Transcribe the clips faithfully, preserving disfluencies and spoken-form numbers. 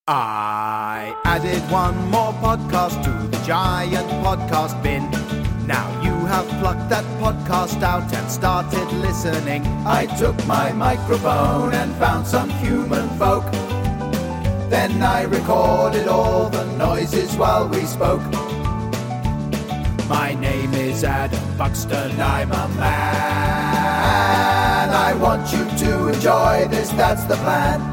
I added one more podcast to the giant podcast bin. Now you have plucked that podcast out and started listening. I took my microphone and found some human folk. Then I recorded all the noises while we spoke. My name is Adam Buxton, I'm a man. I want you to enjoy this, that's the plan.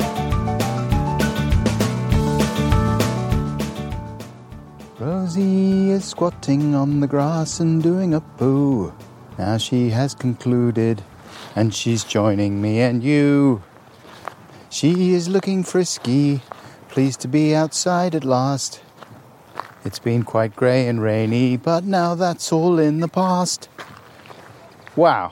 Rosie is squatting on the grass and doing a poo. Now she has concluded, and she's joining me and you. She is looking frisky, pleased to be outside at last. It's been quite grey and rainy, but now that's all in the past. Wow.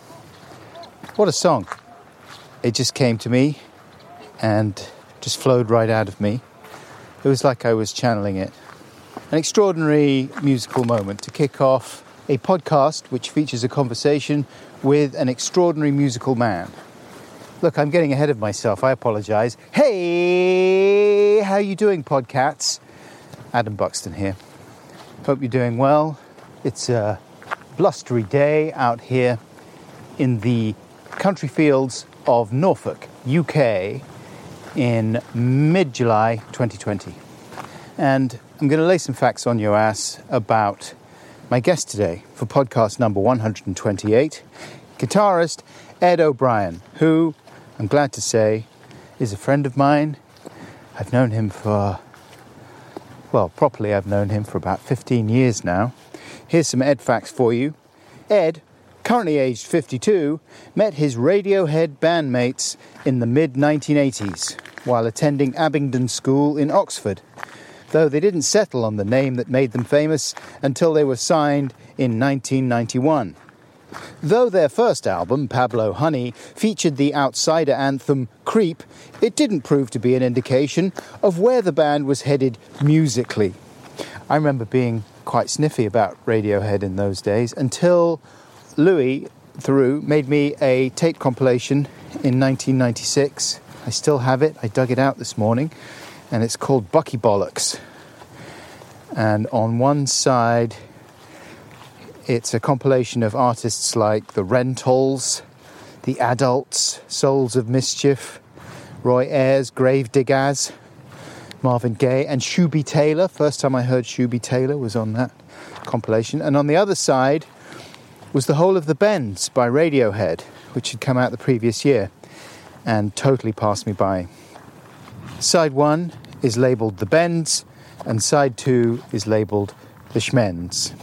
What a song. It just came to me and just flowed right out of me. It was like I was channeling it. An extraordinary musical moment to kick off a podcast which features a conversation with an extraordinary musical man. Look, I'm getting ahead of myself. I apologise. Hey, how you doing, podcats? Adam Buxton here. Hope you're doing well. It's a blustery day out here in the country fields of Norfolk, U K, in mid-July twenty twenty. And I'm going to lay some facts on your ass about my guest today for podcast number one hundred twenty-eight, guitarist Ed O'Brien, who, I'm glad to say, is a friend of mine. I've known him for, well, properly I've known him for about fifteen years now. Here's some Ed facts for you. Ed, currently aged fifty-two, met his Radiohead bandmates in the mid nineteen eighties while attending Abingdon School in Oxford, though they didn't settle on the name that made them famous until they were signed in nineteen ninety-one. Though their first album, Pablo Honey, featured the outsider anthem Creep, it didn't prove to be an indication of where the band was headed musically. I remember being quite sniffy about Radiohead in those days until Louis Theroux made me a tape compilation in nineteen ninety-six. I still have it. I dug it out this morning. And it's called Bucky Bollocks. And on one side, it's a compilation of artists like the Rentals, the Adults, Souls of Mischief, Roy Ayers, Gravediggaz, Marvin Gaye, and Shooby Taylor. First time I heard Shooby Taylor was on that compilation. And on the other side was The Whole of the Bends by Radiohead, which had come out the previous year and totally passed me by. Side one is labelled The Bends, and side two is labelled The Schmends.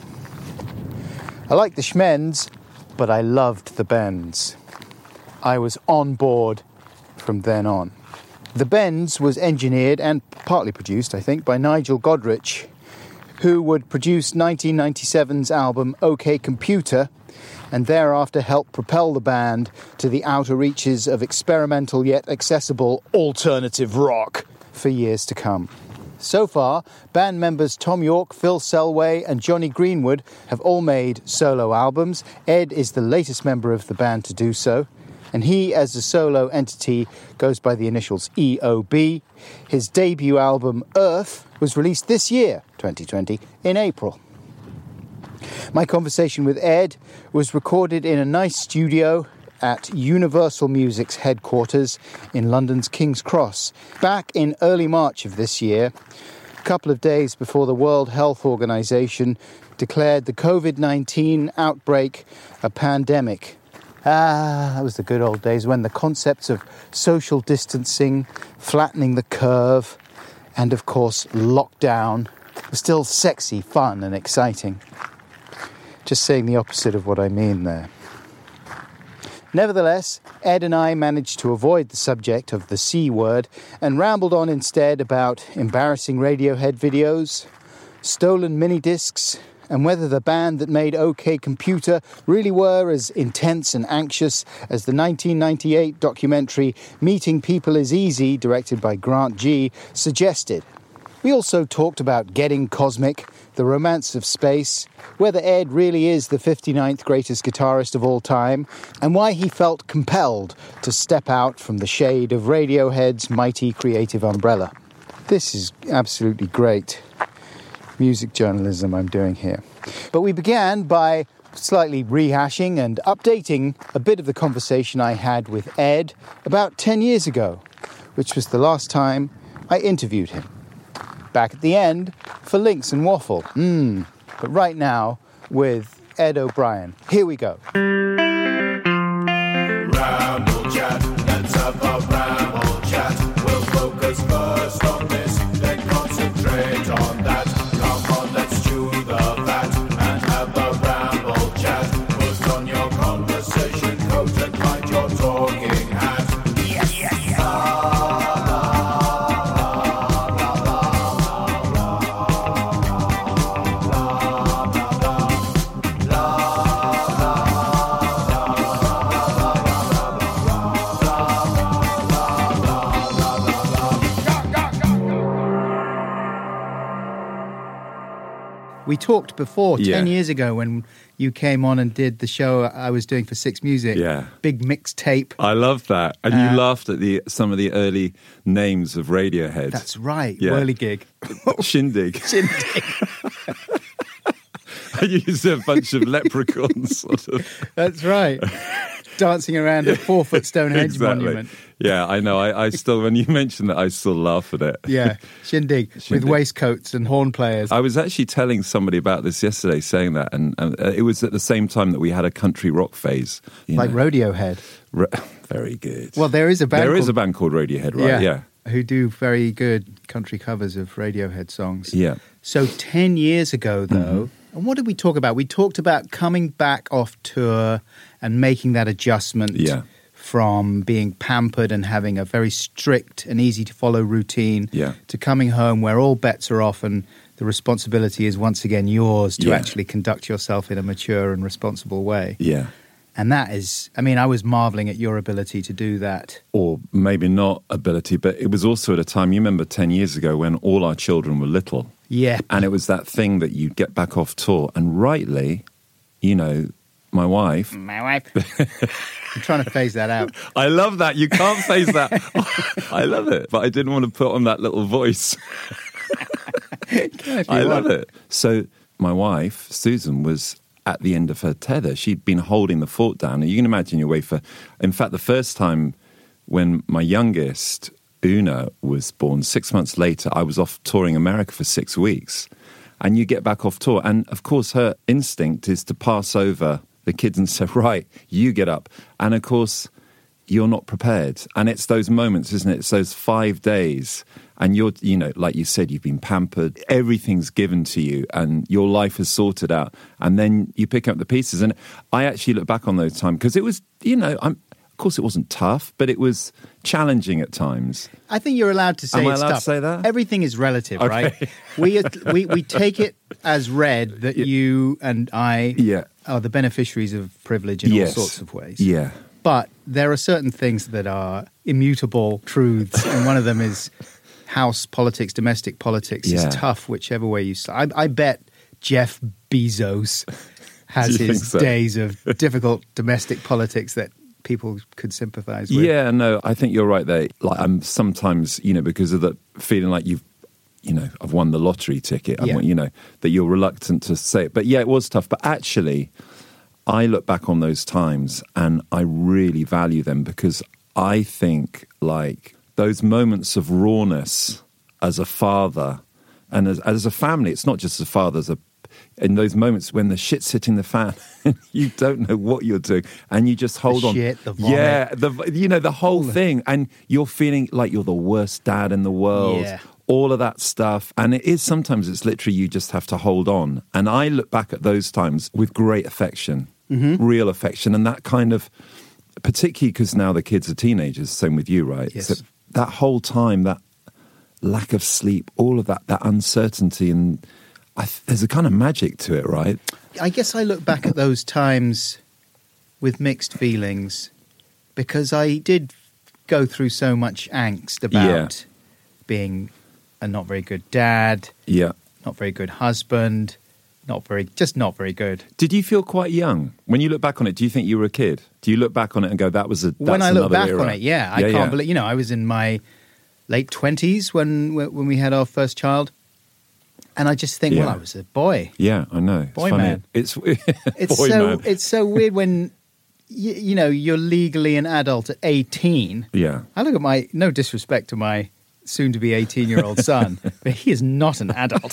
I like The Schmends, but I loved The Bends. I was on board from then on. The Bends was engineered and partly produced, I think, by Nigel Godrich, who would produce nineteen ninety-seven's album OK Computer, and thereafter helped propel the band to the outer reaches of experimental yet accessible alternative rock for years to come. So far, band members Tom York, Phil Selway and Johnny Greenwood have all made solo albums. Ed is the latest member of the band to do so, and he, as a solo entity, goes by the initials E O B. His debut album, Earth, was released this year, twenty twenty, in April. My conversation with Ed was recorded in a nice studio at Universal Music's headquarters in London's King's Cross back in early March of this year, a couple of days before the World Health Organization declared the covid nineteen outbreak a pandemic. Ah, that was the good old days when the concepts of social distancing, flattening the curve, and of course lockdown were still sexy, fun and exciting. Just saying the opposite of what I mean there. Nevertheless, Ed and I managed to avoid the subject of the C word and rambled on instead about embarrassing Radiohead videos, stolen mini-discs, and whether the band that made OK Computer really were as intense and anxious as the nineteen ninety-eight documentary Meeting People is Easy, directed by Grant Gee, suggested. We also talked about Getting Cosmic, the romance of space, whether Ed really is the fifty-ninth greatest guitarist of all time, and why he felt compelled to step out from the shade of Radiohead's mighty creative umbrella. This is absolutely great music journalism I'm doing here. But we began by slightly rehashing and updating a bit of the conversation I had with Ed about ten years ago, which was the last time I interviewed him. Back at the end for Links and Waffle. Mm. But right now with Ed O'Brien. Here we go. Ramble chat, let's have a ramble chat. We'll focus first on this, then concentrate on that. Come on, let's chew the fat and have a ramble chat. Put on your conversation coat and find your talking hat. Yes, yes, yes. We talked before, Yeah. ten years ago, when you came on and did the show I was doing for Six Music. Yeah. Big mixtape. I love that. And Uh, you laughed at the some of the early names of Radiohead. That's right. Yeah. Whirligig. Shindig. Shindig. I used a bunch of leprechauns, sort of. That's right. Dancing around a four-foot Stonehenge Exactly. monument. Yeah, I know. I, I still, when you mentioned that, I still laugh at it. Yeah, Shindig, with Shindig. waistcoats and horn players. I was actually telling somebody about this yesterday, saying that, and, and uh, it was at the same time that we had a country rock phase. you Like know. Radiohead. Ra- very good. Well, there is a band there called, is a band called Radiohead, right? Yeah. who do very good country covers of Radiohead songs. Yeah. So ten years ago, though, and what did we talk about? We talked about coming back off tour and making that adjustment Yeah. from being pampered and having a very strict and easy-to-follow routine Yeah. to coming home where all bets are off and the responsibility is once again yours to Yeah. actually conduct yourself in a mature and responsible way. Yeah. And that is, I mean, I was marveling at your ability to do that. Or maybe not ability, but it was also at a time, you remember ten years ago when all our children were little. Yeah. And it was that thing that you'd get back off tour. And rightly, you know, my wife. My wife. I'm trying to phase that out. I love that. You can't phase that. I love it. But I didn't want to put on that little voice. If you I love want. it. So my wife, Susan, was at the end of her tether. She'd been holding the fort down. And you can imagine your way for... In fact, the first time when my youngest, Una, was born, six months later, I was off touring America for six weeks. And you get back off tour. And, of course, her instinct is to pass over the kids and say, right, you get up. And, of course, you're not prepared. And it's those moments, isn't it? It's those five days. And you're, you know, like you said, you've been pampered. Everything's given to you and your life is sorted out. And then you pick up the pieces. And I actually look back on those times because it was, you know, I'm, of course it wasn't tough, but it was challenging at times. I think you're allowed to say Am I it's allowed to tough. say that? Everything is relative, Okay. right? We, we we take it as read that you and I Yeah. are the beneficiaries of privilege in Yes. all sorts of ways. Yeah. But there are certain things that are immutable truths, and one of them is house politics, domestic politics Yeah. is tough, whichever way you slice. I, I bet Jeff Bezos has Do you his think so? days of difficult domestic politics that people could sympathise with. Yeah, no, I think you're right there. Like I'm sometimes, you know, because of the feeling like you've, you know, I've won the lottery ticket. Yeah. I'm, you know, that you're reluctant to say it. But yeah, it was tough. But actually, I look back on those times and I really value them because I think like those moments of rawness as a father and as, as a family, it's not just as a father, as a in those moments when the shit's hitting the fan, you don't know what you're doing, and you just hold The on. shit, the vomit. Yeah, the you know the whole thing, and you're feeling like you're the worst dad in the world. Yeah. All of that stuff, and it is sometimes it's literally you just have to hold on. And I look back at those times with great affection, Mm-hmm. real affection, and that kind of, particularly because now the kids are teenagers. Same with you, right? Yes. So that whole time, that lack of sleep, all of that, that uncertainty, and I th- there's a kind of magic to it, right? I guess I look back at those times with mixed feelings because I did go through so much angst about Yeah. being a not very good dad, Yeah. not very good husband, not very, just not very good. Did you feel quite young when you look back on it? Do you think you were a kid? Do you look back on it and go, "That was a"? That's When I look another back era? on it, yeah, I Yeah, can't yeah. believe, you know, I was in my late twenties when when we had our first child. And I just think, Yeah. well, I was a boy. Yeah, I know. It's Boy funny. man. It's It's boy so man. it's so weird when you, you know you're legally an adult at eighteen. Yeah. I look at my no disrespect to my soon-to-be eighteen-year-old son, but he is not an adult.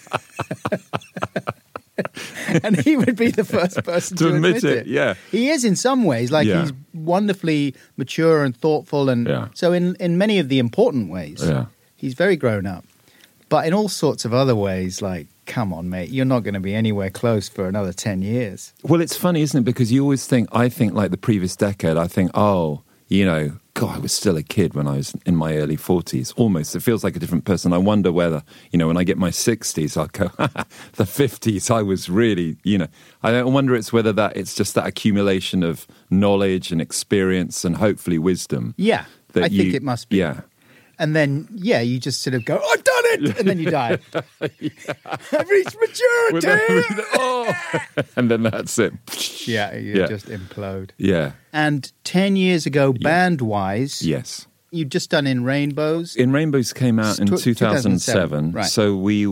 And he would be the first person to, To admit it, yeah. He is in some ways, like Yeah. he's wonderfully mature and thoughtful, and Yeah. so in, in many of the important ways, Yeah. he's very grown up. But in all sorts of other ways, like, come on, mate, you're not going to be anywhere close for another ten years. Well, it's funny, isn't it? Because you always think, I think like the previous decade, I think, oh, you know, God, I was still a kid when I was in my early forties, almost. It feels like a different person. I wonder whether, you know, when I get my sixties, I'll go, the fifties, I was really, you know, I wonder it's whether that, it's just that accumulation of knowledge and experience and hopefully wisdom. Yeah, that I think you- it must be. Yeah. And then, yeah, you just sort of go, I've done it! And then you die. I've reached maturity! oh. And then that's it. Yeah, you Yeah. just implode. Yeah. And ten years ago, band-wise, Yes. you'd just done In Rainbows. In Rainbows came out in Tw- two thousand seven, right. so we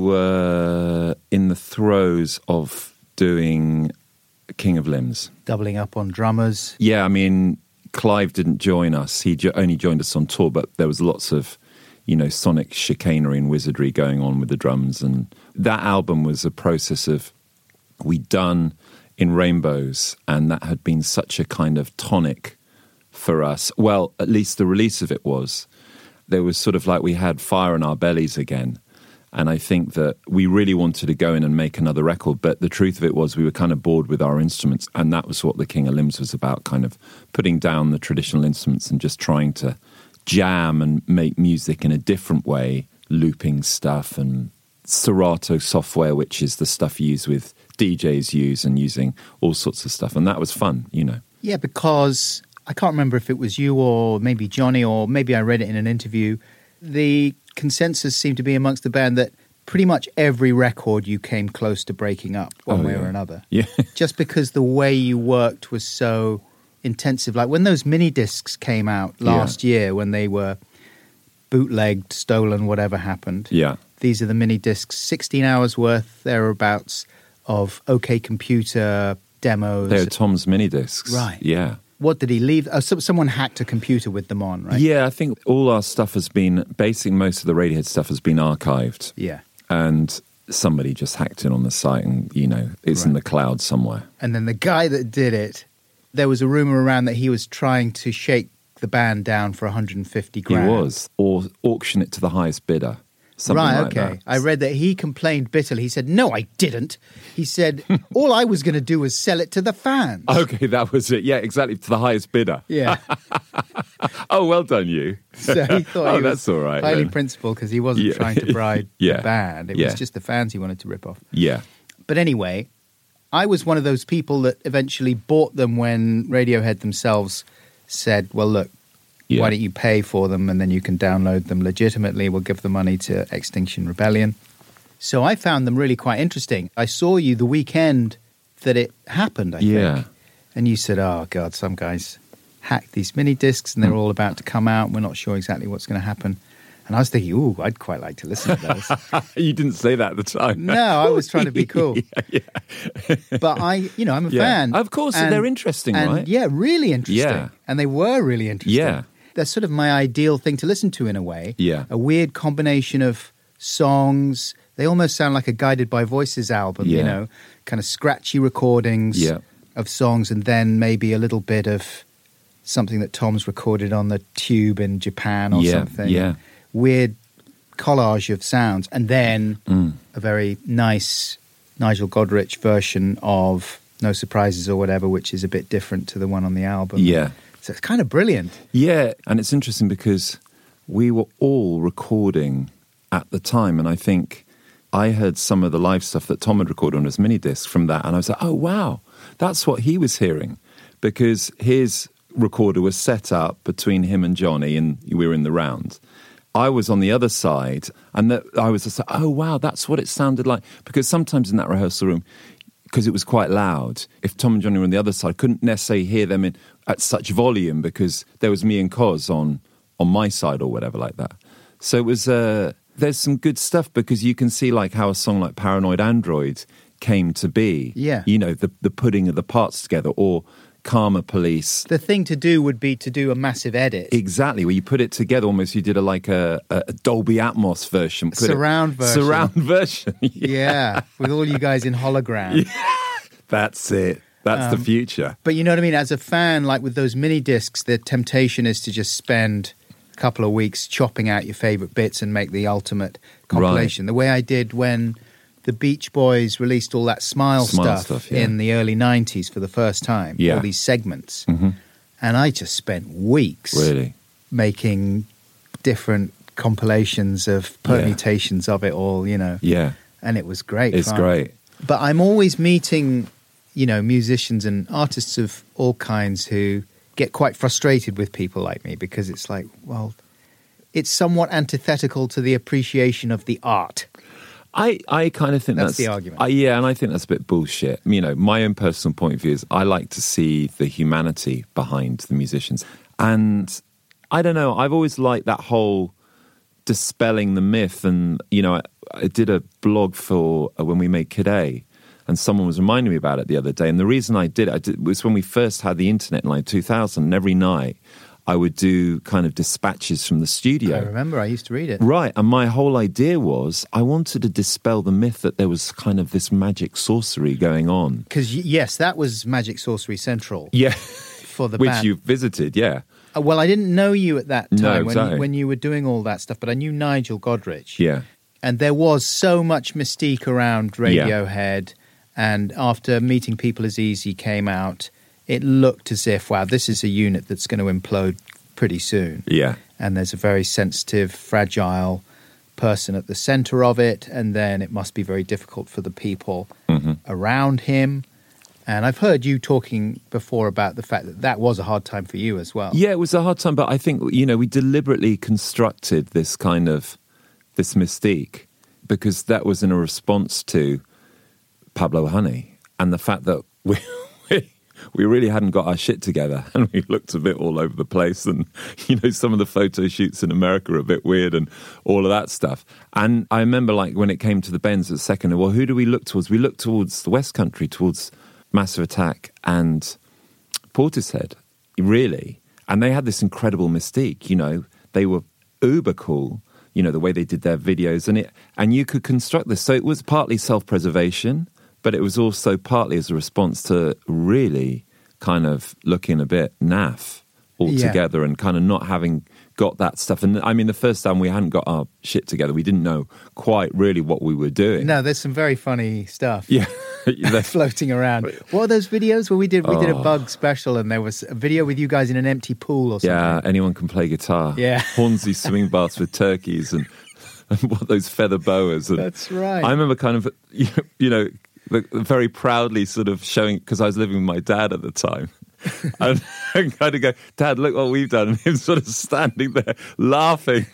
were in the throes of doing King of Limbs. Doubling up on drummers. Yeah, I mean, Clive didn't join us. He jo- only joined us on tour, but there was lots of, you know, sonic chicanery and wizardry going on with the drums. And that album was a process of, we'd done In Rainbows, and that had been such a kind of tonic for us. Well, at least the release of it was. There was sort of like we had fire in our bellies again. And I think that we really wanted to go in and make another record, but the truth of it was we were kind of bored with our instruments, and that was what the King of Limbs was about, kind of putting down the traditional instruments and just trying to jam and make music in a different way, looping stuff and Serato software, which is the stuff used with D Js use, and using all sorts of stuff. And that was fun, you know. Yeah, because I can't remember if it was you or maybe Johnny, or maybe I read it in an interview. The consensus seemed to be amongst the band that pretty much every record you came close to breaking up one Oh, way yeah. or another. Yeah. Just because the way you worked was so intensive. Like when those mini discs came out last year, when they were bootlegged, stolen, whatever happened. Yeah. These are the mini discs, sixteen hours worth, thereabouts, of OK Computer demos. They're Tom's mini discs. Right. Yeah. What did he leave? Oh, so, someone hacked a computer with them on, right? Yeah, I think all our stuff has been, basically most of the Radiohead stuff has been archived. Yeah. And somebody just hacked it on the site, and, you know, it's in Right. the cloud somewhere. And then the guy that did it, there was a rumor around that he was trying to shake the band down for one hundred fifty grand. He was. Or auction it to the highest bidder. Something Right, like okay. that. I read that he complained bitterly. He said, no, I didn't. He said, all I was going to do was sell it to the fans. Okay, that was it. Yeah, exactly. To the highest bidder. Yeah. Oh, well done, you. So he thought Oh, he was that's all right, highly then. principled because he wasn't Yeah. trying to bribe Yeah. the band. It Yeah. was just the fans he wanted to rip off. Yeah. But anyway, I was one of those people that eventually bought them when Radiohead themselves said, well, look, Yeah. why don't you pay for them and then you can download them legitimately? We'll give the money to Extinction Rebellion. So I found them really quite interesting. I saw you the weekend that it happened, I Yeah. think. And you said, oh, God, some guys hacked these mini discs and they're all about to come out. We're not sure exactly what's going to happen. And I was thinking, ooh, I'd quite like to listen to those. You didn't say that at the time. No, I was trying to be cool. yeah, yeah. But I, you know, I'm a Yeah. fan. Of course, they're interesting, and, right? Yeah, really interesting. Yeah. And they were really interesting. Yeah. They're sort of my ideal thing to listen to in a way. Yeah. A weird combination of songs. They almost sound like a Guided by Voices album, you Yeah. know, kind of scratchy recordings Yeah. of songs, and then maybe a little bit of something that Tom's recorded on the tube in Japan or Yeah, something. yeah. Weird collage of sounds. And then Mm. a very nice Nigel Godrich version of No Surprises or whatever, which is a bit different to the one on the album. Yeah. So it's kind of brilliant. Yeah, and it's interesting because we were all recording at the time, and I think I heard some of the live stuff that Tom had recorded on his mini disc from that, and I was like, oh, wow, that's what he was hearing, because his recorder was set up between him and Johnny, and we were in the round. I was on the other side, and that, I was just like, oh, wow, that's what it sounded like. Because sometimes in that rehearsal room, because it was quite loud, if Tom and Johnny were on the other side, I couldn't necessarily hear them in, at such volume because there was me and Cos on, on my side or whatever like that. So it was, uh, there's some good stuff because you can see like how a song like Paranoid Android came to be. Yeah. You know, the, the putting of the parts together, or Karma Police. The thing to do would be to do a massive edit. Exactly, where you put it together almost, you did a like a, a Dolby Atmos version. Put Surround it, version. Surround version. yeah. Yeah, with all you guys in hologram. Yeah. That's it. That's um, the future. But you know what I mean? As a fan, like with those mini discs, the temptation is to just spend a couple of weeks chopping out your favorite bits and make the ultimate compilation. Right. The way I did when the Beach Boys released all that Smile, Smile stuff, stuff yeah. in the early nineties for the first time. Yeah. All these segments. Mm-hmm. And I just spent weeks really making different compilations of permutations yeah. of it all, you know. Yeah. And it was great It's fun. great. But I'm always meeting, you know, musicians and artists of all kinds who get quite frustrated with people like me because it's like, well, it's somewhat antithetical to the appreciation of the art. I, I kind of think that's, that's the argument. I, yeah, and I think that's a bit bullshit. You know, my own personal point of view is I like to see the humanity behind the musicians. And I don't know, I've always liked that whole dispelling the myth. And, you know, I, I did a blog for uh, when we made Kid A, and someone was reminding me about it the other day. And the reason I did it I did, was when we first had the internet in like two thousand, and every night I would do kind of dispatches from the studio. I remember, I used to read it. Right, and my whole idea was I wanted to dispel the myth that there was kind of this magic sorcery going on. Because, yes, that was Magic Sorcery Central. Yeah, for the which band. you visited, yeah. Uh, well, I didn't know you at that time No, when, exactly. you, when you were doing all that stuff, but I knew Nigel Godrich. Yeah. And there was so much mystique around Radiohead, yeah. and after Meeting People Is Easy came out, it looked as if, wow, this is a unit that's going to implode pretty soon. Yeah. And there's a very sensitive, fragile person at the center of it, and then it must be very difficult for the people mm-hmm. around him. And I've heard you talking before about the fact that that was a hard time for you as well. Yeah, it was a hard time, but I think, you know, we deliberately constructed this kind of, this mystique, because that was in a response to Pablo Honey and the fact that we... we really hadn't got our shit together, and we looked a bit all over the place, and, you know, some of the photo shoots in America are a bit weird and all of that stuff. And I remember, like, when it came to the Bends at second, well, who do we look towards? We looked towards the West Country, towards Massive Attack and Portishead, really. And they had this incredible mystique, you know. They were uber cool, you know, the way they did their videos, and it, and you could construct this. So it was partly self-preservation, but it was also partly as a response to really kind of looking a bit naff altogether yeah. and kind of not having got that stuff. And I mean, the first time we hadn't got our shit together, we didn't know quite really what we were doing. No, there's some very funny stuff. Yeah. floating around. What are those videos where we did we oh. did a bug special and there was a video with you guys in an empty pool or something? Yeah, anyone can play guitar. Yeah. Hornsey swing baths with turkeys and, and what those feather boas. And that's right. I remember kind of, you know, very proudly sort of showing, because I was living with my dad at the time, and, and kind of go, Dad, look what we've done, and him sort of standing there laughing.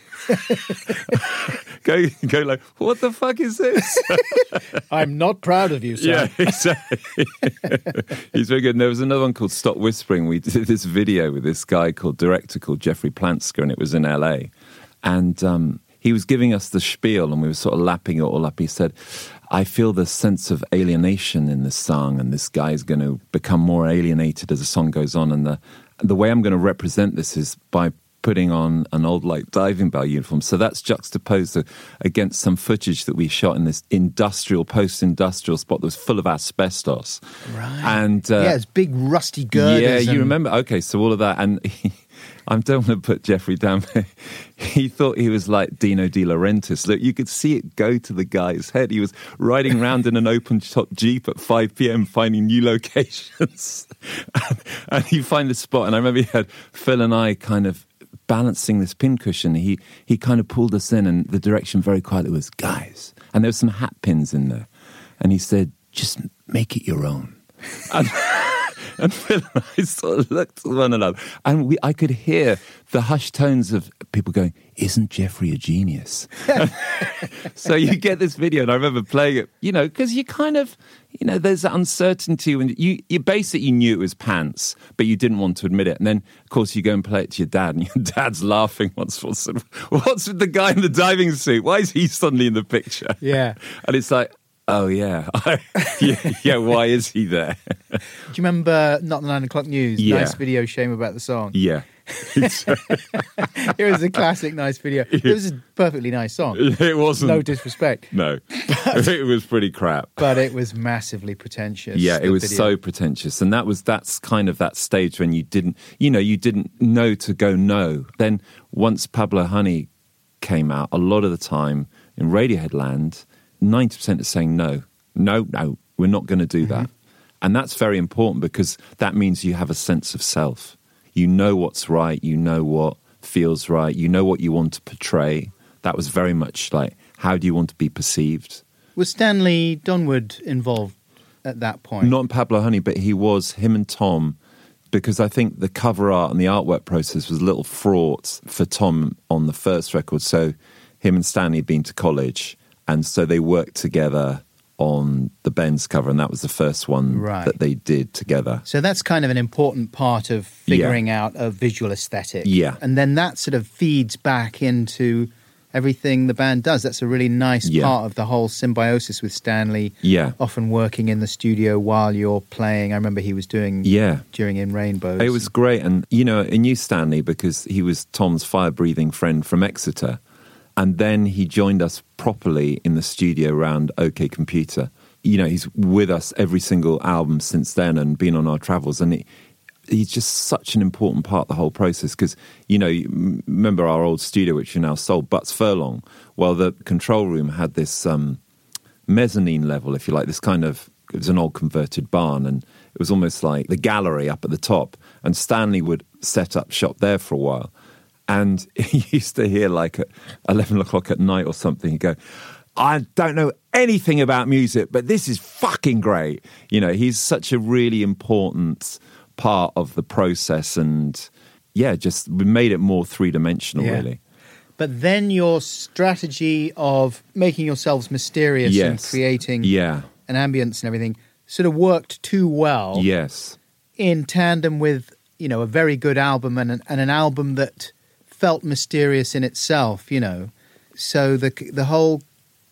go, go like, what the fuck is this? I'm not proud of you, sir. Yeah, exactly. He's very good. And there was another one called Stop Whispering. We did this video with this guy called, director called Jeffrey Plansker, and it was in L A. And um, he was giving us the spiel, and we were sort of lapping it all up. He said, I feel the sense of alienation in this song, and this guy's going to become more alienated as the song goes on. And the the way I'm going to represent this is by putting on an old like diving bell uniform. So that's juxtaposed against some footage that we shot in this industrial, post-industrial spot that was full of asbestos. Right. And uh, yeah, it's big rusty girders. Yeah, you and... remember? Okay, so all of that. And he, I don't want to put Jeffrey down. He thought he was like Dino De Laurentiis. Look, you could see it go to the guy's head. He was riding around in an open-top Jeep at five p.m. finding new locations. and, and you find the spot. And I remember he had Phil and I kind of balancing this pincushion. He, he kind of pulled us in, and the direction very quietly was, guys. And there were some hat pins in there. And he said, just make it your own. And, And Phil and I sort of looked at one another, and we, I could hear the hushed tones of people going, "Isn't Jeffrey a genius?" So you get this video, and I remember playing it, you know, because you kind of, you know, there's that uncertainty when you, you basically knew it was pants, but you didn't want to admit it. And then, of course, you go and play it to your dad, and your dad's laughing. What's, what's, sort of, what's with the guy in the diving suit? Why is he suddenly in the picture? Yeah. And it's like, oh, yeah. yeah, yeah, why is he there? Do you remember Not the Nine O'Clock News? Yeah. Nice video, shame about the song. Yeah. It was a classic, nice video. It was a perfectly nice song. It wasn't. No disrespect. No. It was pretty crap. But it was massively pretentious. Yeah, it the was video. so pretentious. And that was, that's kind of that stage when you didn't, you know, you didn't know to go no. Then once Pablo Honey came out, a lot of the time in Radiohead land, ninety percent is saying no. No, no, we're not going to do that. Mm-hmm. And that's very important because that means you have a sense of self. You know what's right, you know what feels right, you know what you want to portray. That was very much like, how do you want to be perceived? Was Stanley Donwood involved at that point? Not in Pablo Honey, but he was, him and Tom, because I think the cover art and the artwork process was a little fraught for Tom on the first record. So him and Stanley had been to college, and so they worked together on the Benz cover, and that was the first one right. that they did together. So that's kind of an important part of figuring yeah. out a visual aesthetic. Yeah. And then that sort of feeds back into everything the band does. That's a really nice yeah. part of the whole symbiosis with Stanley. Yeah. Often working in the studio while you're playing. I remember he was doing yeah. during In Rainbows. It was great. And, you know, I knew Stanley because he was Tom's fire-breathing friend from Exeter. And then he joined us properly in the studio around OK Computer. You know, he's with us every single album since then and been on our travels. And he, he's just such an important part of the whole process because, you know, you remember our old studio, which we now sold, Butts Furlong? Well, the control room had this um, mezzanine level, if you like, this kind of, it was an old converted barn. And it was almost like the gallery up at the top. And Stanley would set up shop there for a while. And he used to hear like at eleven o'clock at night or something, he'd go, I don't know anything about music, but this is fucking great. You know, he's such a really important part of the process and, yeah, just made it more three-dimensional, yeah. really. But then your strategy of making yourselves mysterious yes. and creating yeah. an ambience and everything sort of worked too well. Yes. In tandem with, you know, a very good album and an, and an album that felt mysterious in itself, you know. So the the whole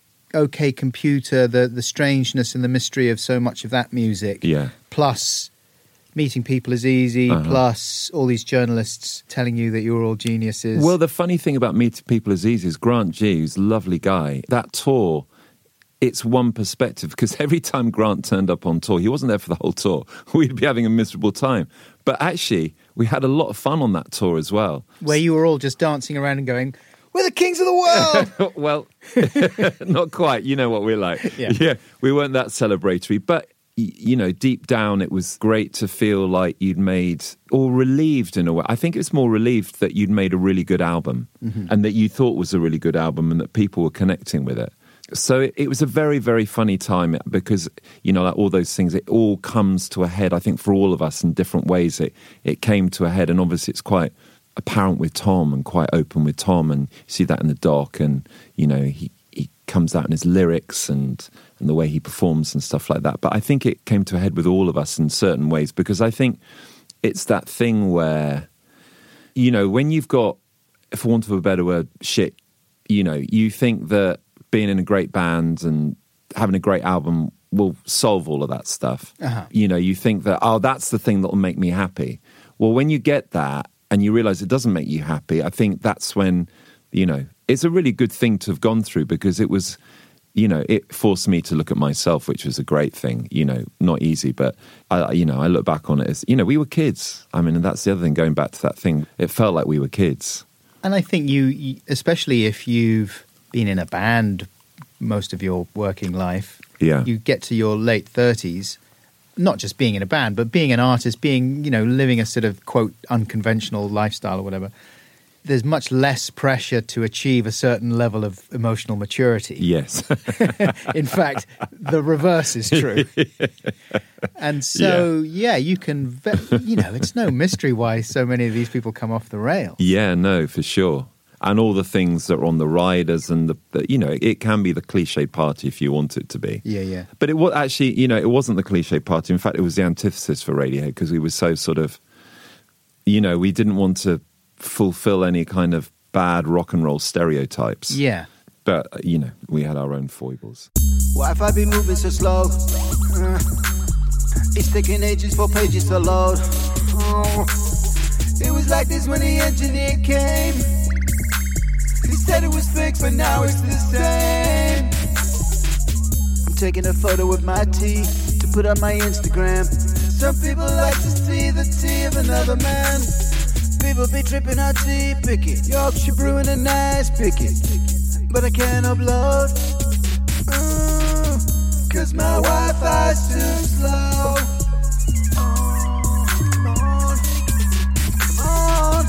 OK Computer, the the strangeness and the mystery of so much of that music, yeah. plus Meeting People is Easy, uh-huh. plus all these journalists telling you that you're all geniuses. Well, the funny thing about Meeting People is Easy is Grant G, who's a lovely guy, that tour, it's one perspective, because every time Grant turned up on tour, he wasn't there for the whole tour. We'd be having a miserable time. But actually, we had a lot of fun on that tour as well. Where you were all just dancing around and going, we're the kings of the world! Well, not quite. You know what we're like. Yeah. yeah, we weren't that celebratory. But, you know, deep down, it was great to feel like you'd made, or relieved in a way. I think it's more relieved that you'd made a really good album mm-hmm. and that you thought was a really good album and that people were connecting with it. So it, it was a very, very funny time because, you know, like all those things, it all comes to a head, I think, for all of us in different ways. It it came to a head, and obviously it's quite apparent with Tom and quite open with Tom, and you see that in the doc, and, you know, he, he comes out in his lyrics and, and the way he performs and stuff like that. But I think it came to a head with all of us in certain ways because I think it's that thing where, you know, when you've got, for want of a better word, shit, you know, you think that being in a great band and having a great album will solve all of that stuff. Uh-huh. You know, you think that, oh, that's the thing that will make me happy. Well, when you get that and you realize it doesn't make you happy, I think that's when, you know, it's a really good thing to have gone through because it was, you know, it forced me to look at myself, which was a great thing, you know, not easy, but, I, you know, I look back on it as, you know, we were kids. I mean, and that's the other thing, going back to that thing, it felt like we were kids. And I think you, especially if you've been in a band most of your working life, yeah. you get to your late thirties, not just being in a band, but being an artist, being, you know, living a sort of, quote, unconventional lifestyle or whatever. There's much less pressure to achieve a certain level of emotional maturity. Yes. In fact, the reverse is true. And so, yeah, you can, ve- you know, it's no mystery why so many of these people come off the rails. Yeah, no, for sure. And all the things that are on the riders and the, the you know, it can be the cliche party if you want it to be. Yeah, yeah. But it was actually, you know, it wasn't the cliche party. In fact, it was the antithesis for Radiohead because we were so sort of, you know, we didn't want to fulfill any kind of bad rock and roll stereotypes. Yeah. But, you know, we had our own foibles. Wi-Fi be moving so slow. Uh, it's taking ages for pages to load. Oh, it was like this when the engineer came. He said it was fake, but now it's the same. I'm taking a photo of my tea to put on my Instagram. Some people like to see the tea of another man. People be tripping out tea, pick it. Yorkshire brewing a nice picket. But I can't upload. Mm, Cause my Wi-Fi's too slow. Oh, come on. Come on.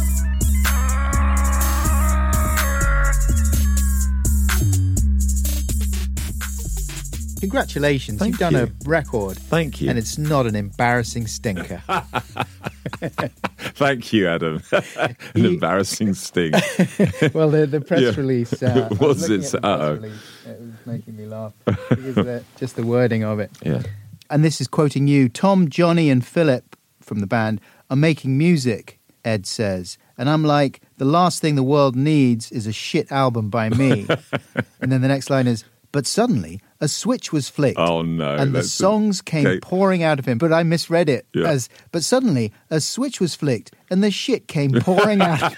Congratulations, Thank you've done you. a record. Thank you. And it's not an embarrassing stinker. Thank you, Adam. An You- embarrassing sting. Well, the, the press Yeah. release, uh, I Was looking it? at the press Uh-oh. release, it was making me laugh. Because the, just the wording of it. Yeah. And this is quoting you. Tom, Johnny and Philip from the band are making music, Ed says. And I'm like, the last thing the world needs is a shit album by me. And then the next line is, but suddenly a switch was flicked. Oh, no. And the that's a- songs came okay. pouring out of him. But I misread it Yeah. as, but suddenly a switch was flicked and the shit came pouring out.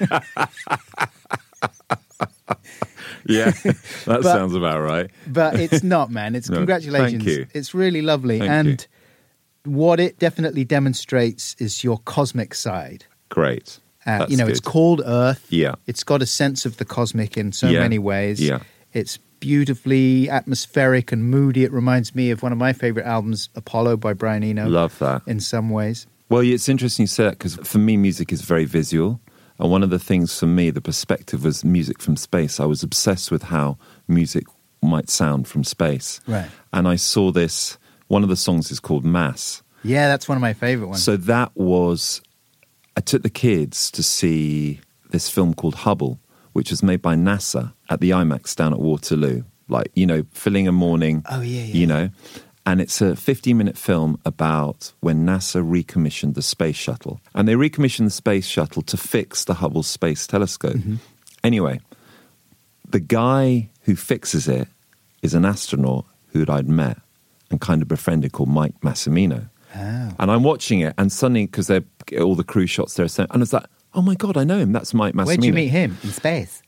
Yeah, that But- sounds about right. But it's not, man. It's No, congratulations. thank you. It's really lovely. Thank and what it definitely demonstrates is your cosmic side. Great. Uh, That's you know, it's good. called Earth. Yeah. It's got a sense of the cosmic in so Yeah. many ways. Yeah. It's beautifully atmospheric and moody. It reminds me of one of my favorite albums, Apollo by Brian Eno. Love that. In some ways. Well, it's interesting you say that because for me, music is very visual. And one of the things for me, the perspective was music from space. I was obsessed with how music might sound from space. Right. And I saw this, one of the songs is called Mass. Yeah, that's one of my favorite ones. So that was, I took the kids to see this film called Hubble, which was made by NASA at the IMAX down at Waterloo. Like, you know, filling a morning, Oh, yeah, yeah. you know. And it's a fifteen-minute film about when NASA recommissioned the space shuttle. And they recommissioned the space shuttle to fix the Hubble Space Telescope. Mm-hmm. Anyway, the guy who fixes it is an astronaut who I'd met and kind of befriended called Mike Massimino. Oh. And I'm watching it, and suddenly, because they're all the crew shots there, and I was like, oh my God, I know him. That's Mike Massimino. Where'd you meet him? In space.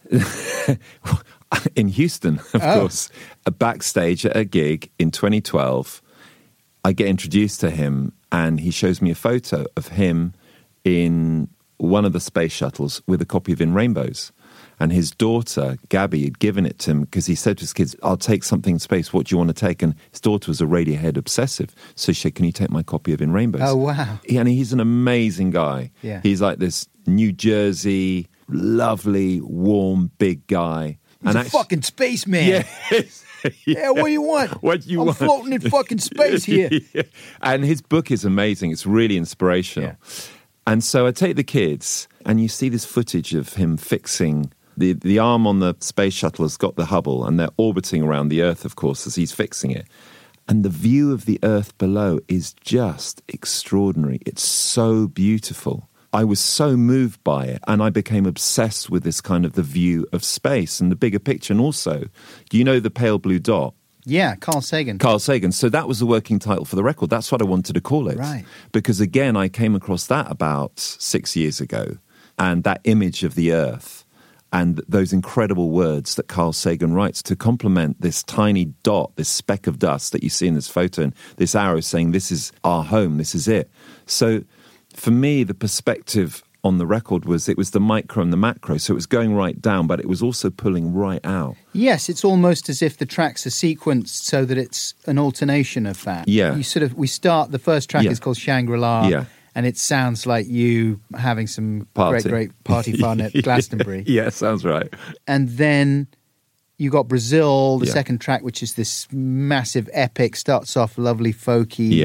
In Houston, of Oh. course. A backstage at a gig in twenty twelve, I get introduced to him, and he shows me a photo of him in one of the space shuttles with a copy of In Rainbows. And his daughter, Gabby, had given it to him because he said to his kids, I'll take something in space. What do you want to take? And his daughter was a Radiohead obsessive. So she said, can you take my copy of In Rainbows? Oh, wow. Yeah, and he's an amazing guy. Yeah. He's like this New Jersey, lovely, warm, big guy. He's and a actu- fucking spaceman. Yeah. Yeah, what do you want? What do you I'm want? floating in fucking space here. Yeah. And his book is amazing. It's really inspirational. Yeah. And so I take the kids, and you see this footage of him fixing the the arm on the space shuttle has got the Hubble, and they're orbiting around the Earth, of course, as he's fixing it. And the view of the Earth below is just extraordinary. It's so beautiful. I was so moved by it, and I became obsessed with this kind of the view of space and the bigger picture. And also, do you know the pale blue dot? Yeah, Carl Sagan. Carl Sagan. So that was the working title for the record. That's what I wanted to call it. Right. Because again, I came across that about six years ago, and that image of the Earth and those incredible words that Carl Sagan writes to complement this tiny dot, this speck of dust that you see in this photo, and this arrow saying, this is our home, this is it. So for me, the perspective on the record was it was the micro and the macro. So it was going right down, but it was also pulling right out. Yes, it's almost as if the tracks are sequenced so that it's an alternation of that. Yeah. You sort of, we start, the first track Yeah. is called Shangri-La. Yeah. And it sounds like you having some Party. great, great party fun at Glastonbury. Yeah, sounds right. And then you got Brazil, the Yeah. second track, which is this massive epic, starts off lovely, folky, Yeah.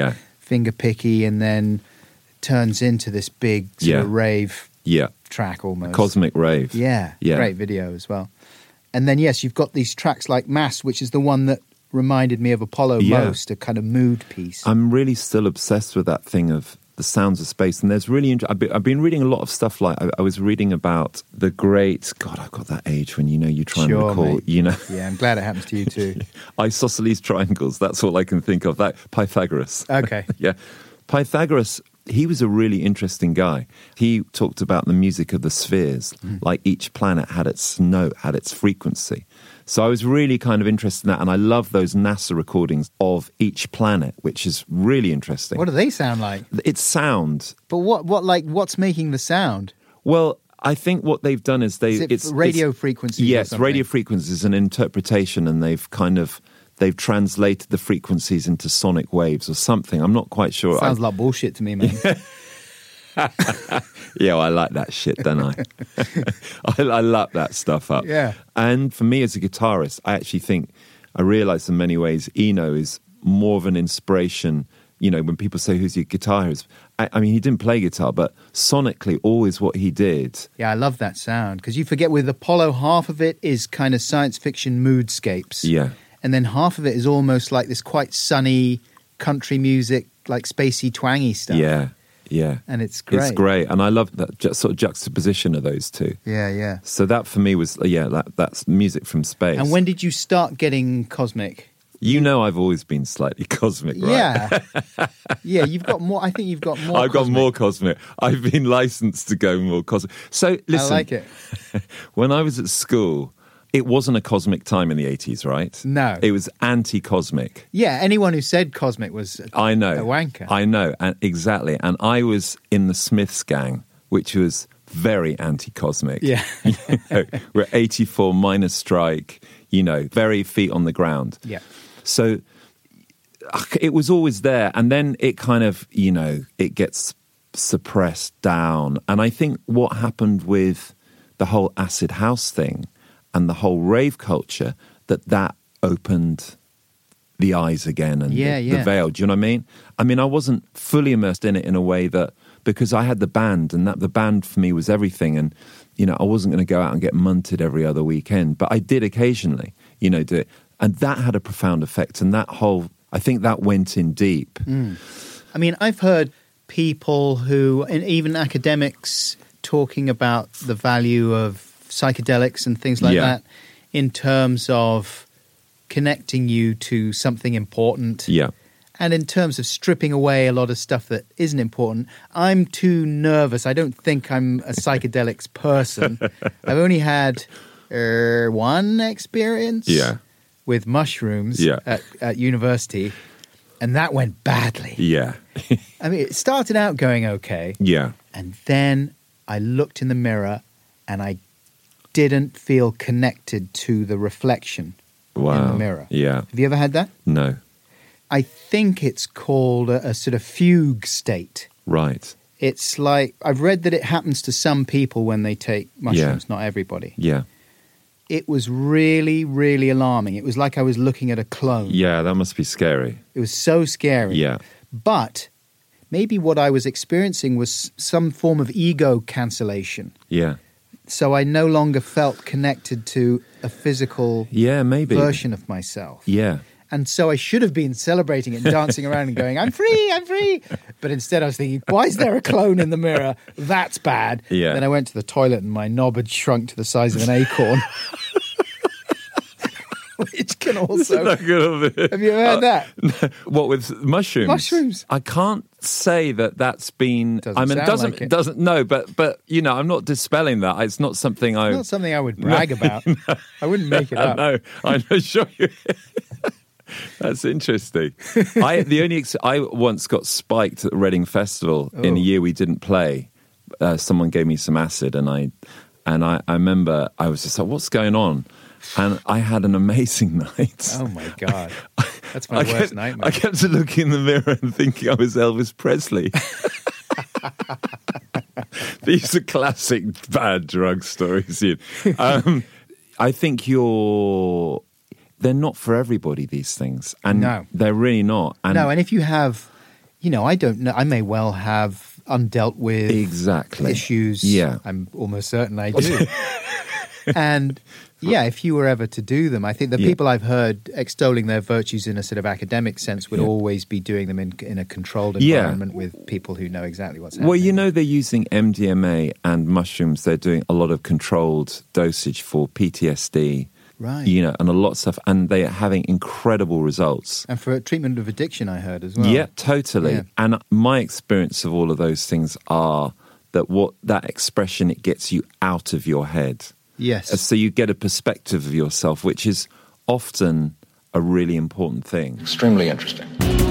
finger picky and then turns into this big sort Yeah. of rave Yeah. track almost. Cosmic Rave. Yeah, Yeah. great video as well. And then, yes, you've got these tracks like Mass, which is the one that reminded me of Apollo Yeah. most, a kind of mood piece. I'm really still obsessed with that thing of the sounds of space. And there's really, int- I've, been, I've been reading a lot of stuff like, I, I was reading about the great, God, I've got that age when, you know, you try Sure, and recall, mate. you know, Yeah, I'm glad it happens to you too. isosceles triangles. That's all I can think of. That Pythagoras. Okay. Yeah. Pythagoras, he was a really interesting guy. He talked about the music of the spheres, Mm. like each planet had its note, had its frequency. So I was really kind of interested in that, and I love those NASA recordings of each planet, which is really interesting. What do they sound like? It's sound. But what, what, like, what's making the sound? Well, I think what they've done is they Is it it's radio it's, frequencies? or Yes, something? radio frequencies, an interpretation, and they've kind of they've translated the frequencies into sonic waves or something. I'm not quite sure. Sounds I, like bullshit to me, man. yeah, well, I like that shit, don't I? I, I lap that stuff up. Yeah. And for me as a guitarist, I actually think I realise in many ways Eno is more of an inspiration. You know, when people say who's your guitarist, I, I mean, he didn't play guitar, but sonically, always what he did. Yeah, I love that sound because you forget with Apollo, half of it is kind of science fiction moodscapes. Yeah. And then half of it is almost like this quite sunny country music, like spacey, twangy stuff. Yeah, yeah. And it's great. It's great. And I love that ju- sort of juxtaposition of those two. Yeah, yeah. So that for me was, yeah, that, that's music from space. And when did you start getting cosmic? You know I've always been slightly cosmic, right? Yeah. Yeah, you've got more. I think you've got more. I've got cosmic. more cosmic. I've been licensed to go more cosmic. So listen, I like it. when I was at school, it wasn't a cosmic time in the eighties, right? No. It was anti-cosmic. Yeah, anyone who said cosmic was a, I know. a wanker. I know, and exactly. And I was in the Smiths gang, which was very anti-cosmic. Yeah. You know, we're eighty-four minor strike, you know, very feet on the ground. Yeah. So it was always there. And then it kind of, you know, it gets suppressed down. And I think what happened with the whole acid house thing and the whole rave culture, that that opened the eyes again and Yeah, the, yeah. the veil. Do you know what I mean? I mean, I wasn't fully immersed in it in a way that, because I had the band, and that the band for me was everything. And, you know, I wasn't going to go out and get munted every other weekend, but I did occasionally, you know, do it. And that had a profound effect. And that whole, I think that went in deep. I mean, I've heard people who, and even academics, talking about the value of psychedelics and things like Yeah. that in terms of connecting you to something important. Yeah. And in terms of stripping away a lot of stuff that isn't important. I'm too nervous. I don't think I'm a psychedelics person. I've only had uh, one experience Yeah. with mushrooms Yeah. at, at university, and that went badly. Yeah. I mean, it started out going okay, Yeah. and then I looked in the mirror and I didn't feel connected to the reflection Wow. in the mirror. Yeah. Have you ever had that? No. I think it's called a, a sort of fugue state. Right. It's like, I've read that it happens to some people when they take mushrooms, not everybody. Yeah. It was really, really alarming. It was like I was looking at a clone. Yeah, that must be scary. It was so scary. Yeah. But maybe what I was experiencing was some form of ego cancellation. Yeah. So I no longer felt connected to a physical Yeah, maybe. version of myself. Yeah. And so I should have been celebrating it and dancing around and going, I'm free, I'm free. But instead I was thinking, why is there a clone in the mirror? That's bad. Yeah. Then I went to the toilet and my knob had shrunk to the size of an acorn. Which can also... Not good. Have you ever heard that? What with mushrooms? Mushrooms. I can't say that that's been. Doesn't I mean, sound doesn't like it. doesn't no, but but you know, I'm not dispelling that. It's not something I. Not something I would brag about. I wouldn't make it I up. know. I know. Sure. You. That's interesting. I the only ex- I once got spiked at the Reading Festival in a Oh. year we didn't play. Uh, someone gave me some acid, and I and I, I remember I was just like, "What's going on?" And I had an amazing night. Oh my God. That's my I worst kept, nightmare. I kept looking in the mirror and thinking I was Elvis Presley. These are classic bad drug stories. Ian. Um, I think you're. They're not for everybody, these things. And No. they're really not. And No, and if you have you know, I don't know. I may well have undealt with Exactly. issues. Yeah. I'm almost certain I do. And yeah, if you were ever to do them, I think the Yeah. people I've heard extolling their virtues in a sort of academic sense would Yeah. always be doing them in, in a controlled Yeah. environment with people who know exactly what's happening. Well, you know, they're using M D M A and mushrooms. They're doing a lot of controlled dosage for P T S D, Right. you know, and a lot of stuff. And they are having incredible results. And for treatment of addiction, I heard as well. Yeah, totally. Yeah. And my experience of all of those things are that what that expression, it gets you out of your head. Yes. So you get a perspective of yourself, which is often a really important thing. Extremely interesting.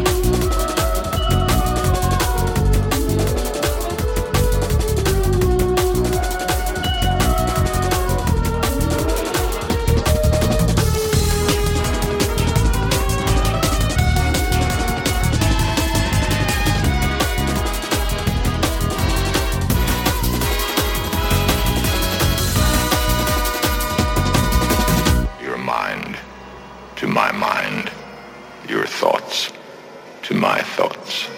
Your mind to my mind, your thoughts to my thoughts.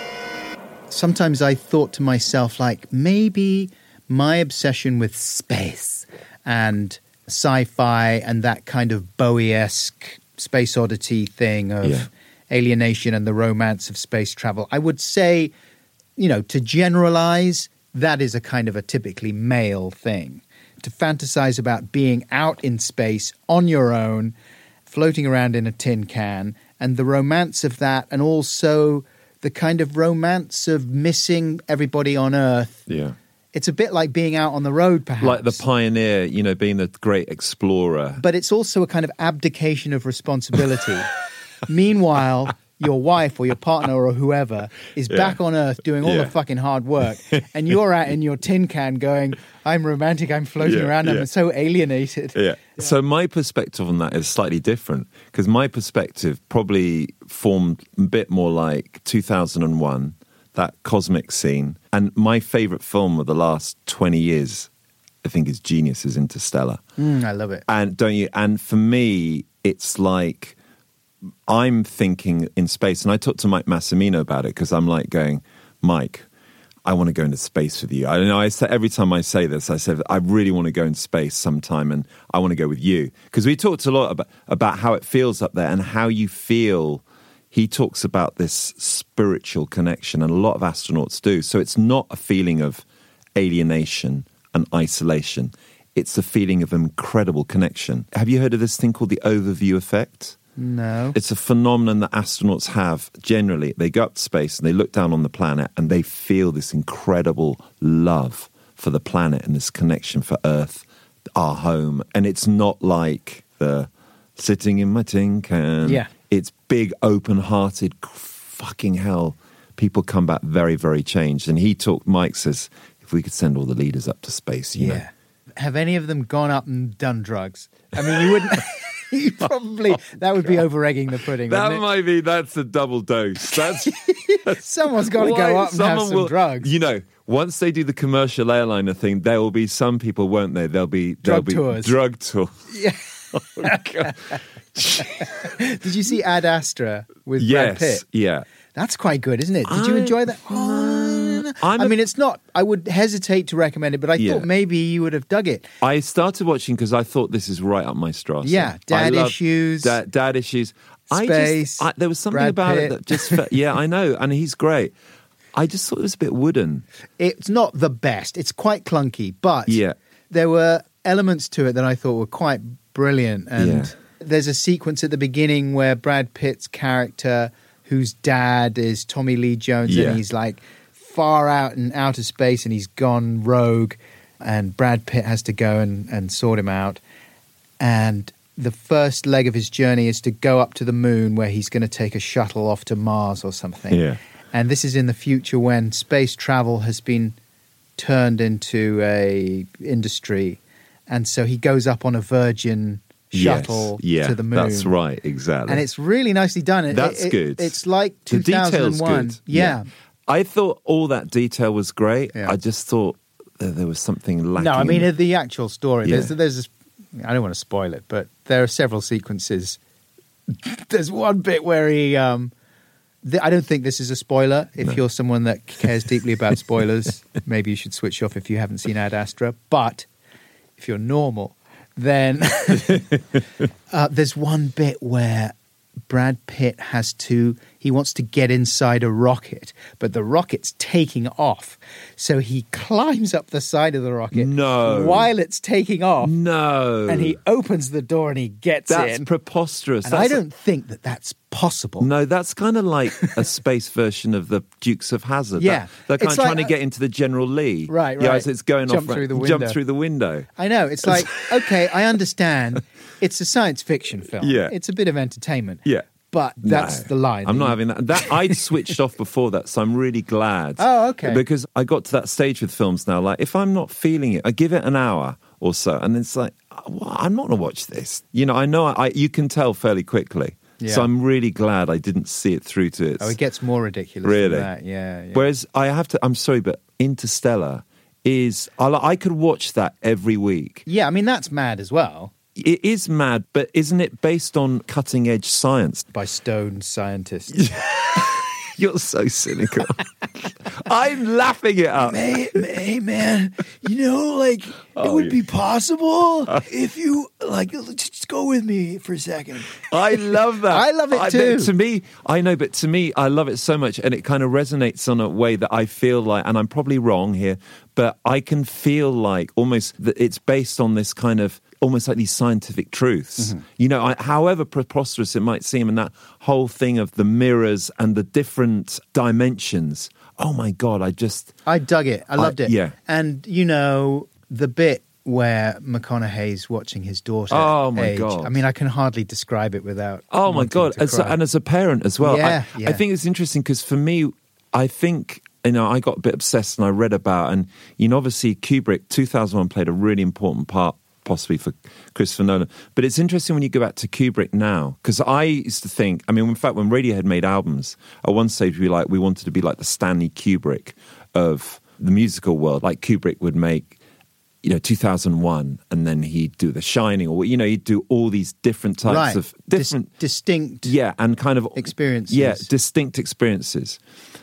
Sometimes I thought to myself, like, maybe my obsession with space and sci-fi and that kind of Bowie-esque space oddity thing of Yeah. alienation and the romance of space travel, I would say, you know, to generalize, that is a kind of a typically male thing. To fantasize about being out in space on your own, floating around in a tin can, and the romance of that, and also the kind of romance of missing everybody on Earth. Yeah. It's a bit like being out on the road, perhaps. Like the pioneer, you know, being the great explorer. But it's also a kind of abdication of responsibility. Meanwhile, your wife or your partner or whoever is Yeah. back on Earth doing all Yeah. the fucking hard work, and you're out in your tin can going, I'm romantic, I'm floating Yeah, around, yeah. I'm so alienated. Yeah. So my perspective on that is slightly different because my perspective probably formed a bit more like two thousand one, that cosmic scene. And my favorite film of the last twenty years, I think, is Genius, is Interstellar. Mm, I love it. And don't you? And for me, it's like I'm thinking in space. And I talked to Mike Massimino about it because I'm like going, Mike, I want to go into space with you. I know I say every time I say this, I say I really want to go in space sometime, and I want to go with you because we talked a lot about about how it feels up there and how you feel. He talks about this spiritual connection, and a lot of astronauts do. So it's not a feeling of alienation and isolation. It's a feeling of incredible connection. Have you heard of this thing called the overview effect? No. It's a phenomenon that astronauts have generally. They go up to space and they look down on the planet and they feel this incredible love for the planet and this connection for Earth, our home. And it's not like the sitting in my tin can. Yeah. It's big, open-hearted, fucking hell. People come back very, very changed. And he talked, Mike says, if we could send all the leaders up to space, you know. Yeah. Have any of them gone up and done drugs? I mean, you wouldn't... you probably... That would be over-egging the pudding, That wouldn't it? might be, that's a double dose. That's... Someone's got to Why? go up and have Someone some will- drugs. You know, once they do the commercial airliner thing, there will be some people, won't there? There'll be there'll Drug be tours. Drug tour. Yeah. Oh, God. Did you see Ad Astra with Yes, Brad Pitt? yeah. That's quite good, isn't it? Did you I- enjoy that? Oh, I'm I a- mean, it's not... I would hesitate to recommend it, but I Yeah. thought maybe you would have dug it. I started watching because I thought this is right up my straw. Yeah, dad issues. Dad, dad issues. I Space, just, I, there was something Brad about Pitt. it that just felt, yeah, I know, and he's great. I just thought it was a bit wooden. It's not the best. It's quite clunky, but Yeah. there were elements to it that I thought were quite brilliant. And Yeah. there's a sequence at the beginning where Brad Pitt's character, whose dad is Tommy Lee Jones, Yeah. and he's like far out in outer space and he's gone rogue, and Brad Pitt has to go and, and sort him out. And the first leg of his journey is to go up to the moon, where he's going to take a shuttle off to Mars or something. Yeah. And this is in the future when space travel has been turned into a industry, and so he goes up on a Virgin shuttle yes, yeah, to the moon. That's right, exactly. And it's really nicely done. It- That's it- good. It's like The two thousand detail's one. good. Yeah. I thought all that detail was great. Yeah. I just thought that there was something lacking. No, I mean in- the actual story. Yeah. There's, there's. This, I don't want to spoil it, but there are several sequences. There's one bit where he um, th- I don't think this is a spoiler. If No. you're someone that cares deeply about spoilers, maybe you should switch off if you haven't seen Ad Astra. But if you're normal, then uh, there's one bit where Brad Pitt has to, he wants to get inside a rocket, but the rocket's taking off. So he climbs up the side of the rocket No. while it's taking off. No. And he opens the door and he gets That's in. preposterous. and That's I don't think that that's possible. No, that's kind of like a space version of the Dukes of Hazzard. Yeah. That- they're kind It's of like- trying to get into the General Lee. Right, Yeah, right. as it's going Jump off. through the Jump window. through the window. I know. It's like, okay, I understand. It's a science fiction film. Yeah. It's a bit of entertainment. Yeah. But that's No, the line. I'm that not you- having that. That I'd switched off before that, so I'm really glad. Oh, okay. Because I got to that stage with films now. Like, if I'm not feeling it, I give it an hour or so, and it's like, oh, well, I'm not going to watch this. You know, I know I, I you can tell fairly quickly. Yeah. So I'm really glad I didn't see it through to its. Oh, it gets more ridiculous Really? than that. Yeah, yeah. Whereas I have to. I'm sorry, but Interstellar is. I, I could watch that every week. Yeah, I mean, that's mad as well. It is mad, but isn't it based on cutting edge science? By stone scientists. You're so cynical. I'm laughing it up. hey, hey, man, you know, like, it Oh, would you- be possible if you, like, just go with me for a second. I love that. I love it but too. To me, I know, but to me, I love it so much, and it kind of resonates on a way that I feel like, and I'm probably wrong here, but I can feel like almost that it's based on this kind of almost like these scientific truths. Mm-hmm. You know, I, however preposterous it might seem, and that whole thing of the mirrors and the different dimensions. Oh my God, I just. I dug it. I loved it. yeah. And, you know, the bit where McConaughey's watching his daughter Oh, my age, God. I mean, I can hardly describe it without. Oh my wanting God. to As a, cry. and as a parent as well. Yeah, I, yeah. I think it's interesting because for me, I think, you know, I got a bit obsessed and I read about, and, you know, obviously Kubrick, two thousand one played a really important part possibly for Christopher Nolan. But it's interesting when you go back to Kubrick now, because I used to think, I mean, in fact, when Radiohead made albums, at one stage we like we wanted to be like the Stanley Kubrick of the musical world. Like Kubrick would make, you know, two thousand one, and then he'd do The Shining, or, you know, he'd do all these different types right. of Dis- different, distinct. yeah, and kind of experiences. Yeah, distinct experiences.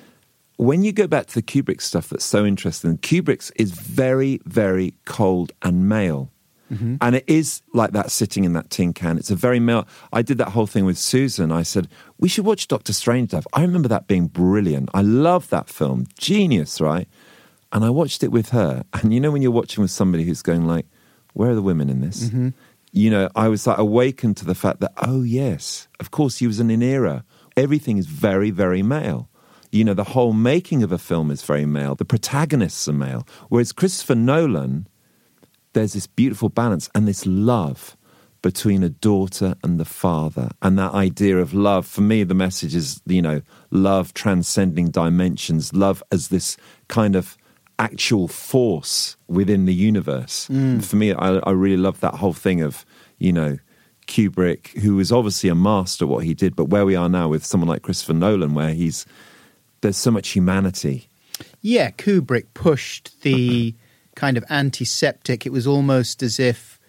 When you go back to the Kubrick stuff that's so interesting, Kubrick's is very, very cold and male. Mm-hmm. And it is like that sitting in that tin can. It's a very male. I did that whole thing with Susan. I said, we should watch Doctor Strangelove. I remember that being brilliant. I love that film. Genius, right? And I watched it with her. And you know when you're watching with somebody who's going like, where are the women in this? Mm-hmm. You know, I was like awakened to the fact that, oh yes, of course he was in an era. Everything is very, very male. You know, the whole making of a film is very male. The protagonists are male. Whereas Christopher Nolan, there's this beautiful balance and this love between a daughter and the father. And that idea of love, for me, the message is, you know, love transcending dimensions, love as this kind of actual force within the universe. Mm. For me, I, I really love that whole thing of, you know, Kubrick, who was obviously a master what he did, but where we are now with someone like Christopher Nolan, where he's, there's so much humanity. Yeah, Kubrick pushed the kind of antiseptic. It was almost as if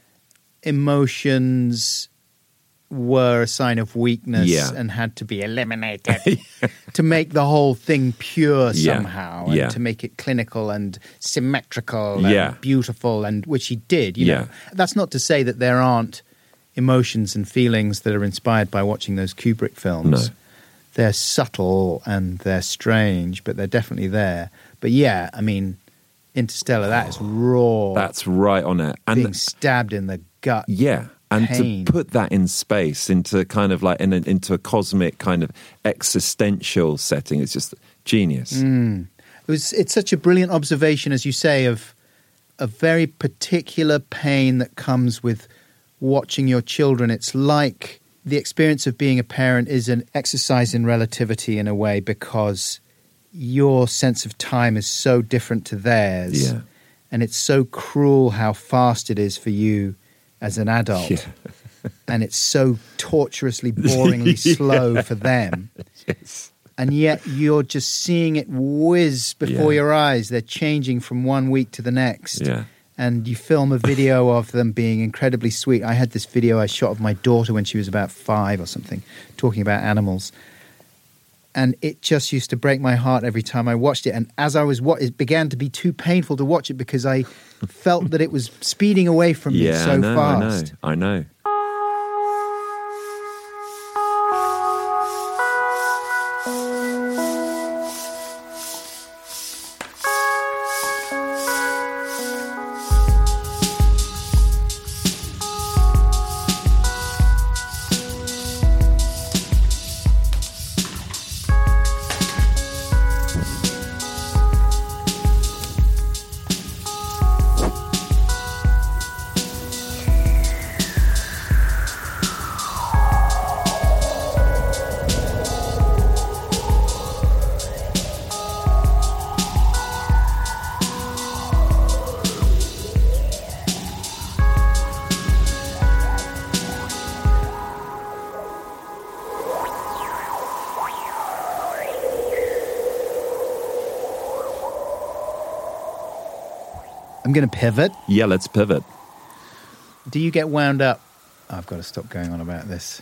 emotions were a sign of weakness Yeah. and had to be eliminated to make the whole thing pure Yeah. somehow, and Yeah. to make it clinical and symmetrical Yeah. and beautiful, and which he did. You Yeah. know, that's not to say that there aren't emotions and feelings that are inspired by watching those Kubrick films. No. They're subtle and they're strange, but they're definitely there. But yeah, I mean, Interstellar, that is raw. That's right on it. And being stabbed in the gut. yeah, and Pain. to put that in space, into kind of like in a, into a cosmic kind of existential setting, it's just genius. Mm. It was. It's such a brilliant observation, as you say, of a very particular pain that comes with watching your children. It's like the experience of being a parent is an exercise in relativity in a way, because your sense of time is so different to theirs. Yeah. And it's so cruel how fast it is for you as an adult. Yeah. And it's so torturously, boringly slow for them. Yes. And yet you're just seeing it whiz before Yeah. your eyes. They're changing from one week to the next. Yeah. And you film a video of them being incredibly sweet. I had this video I shot of my daughter when she was about five or something, talking about animals. And it just used to break my heart every time I watched it. And as I was what it began to be too painful to watch it because I felt that it was speeding away from me Yeah, so I know, fast. I know, I know. I'm going to pivot. Yeah, let's pivot. Do you get wound up? I've got to stop going on about this.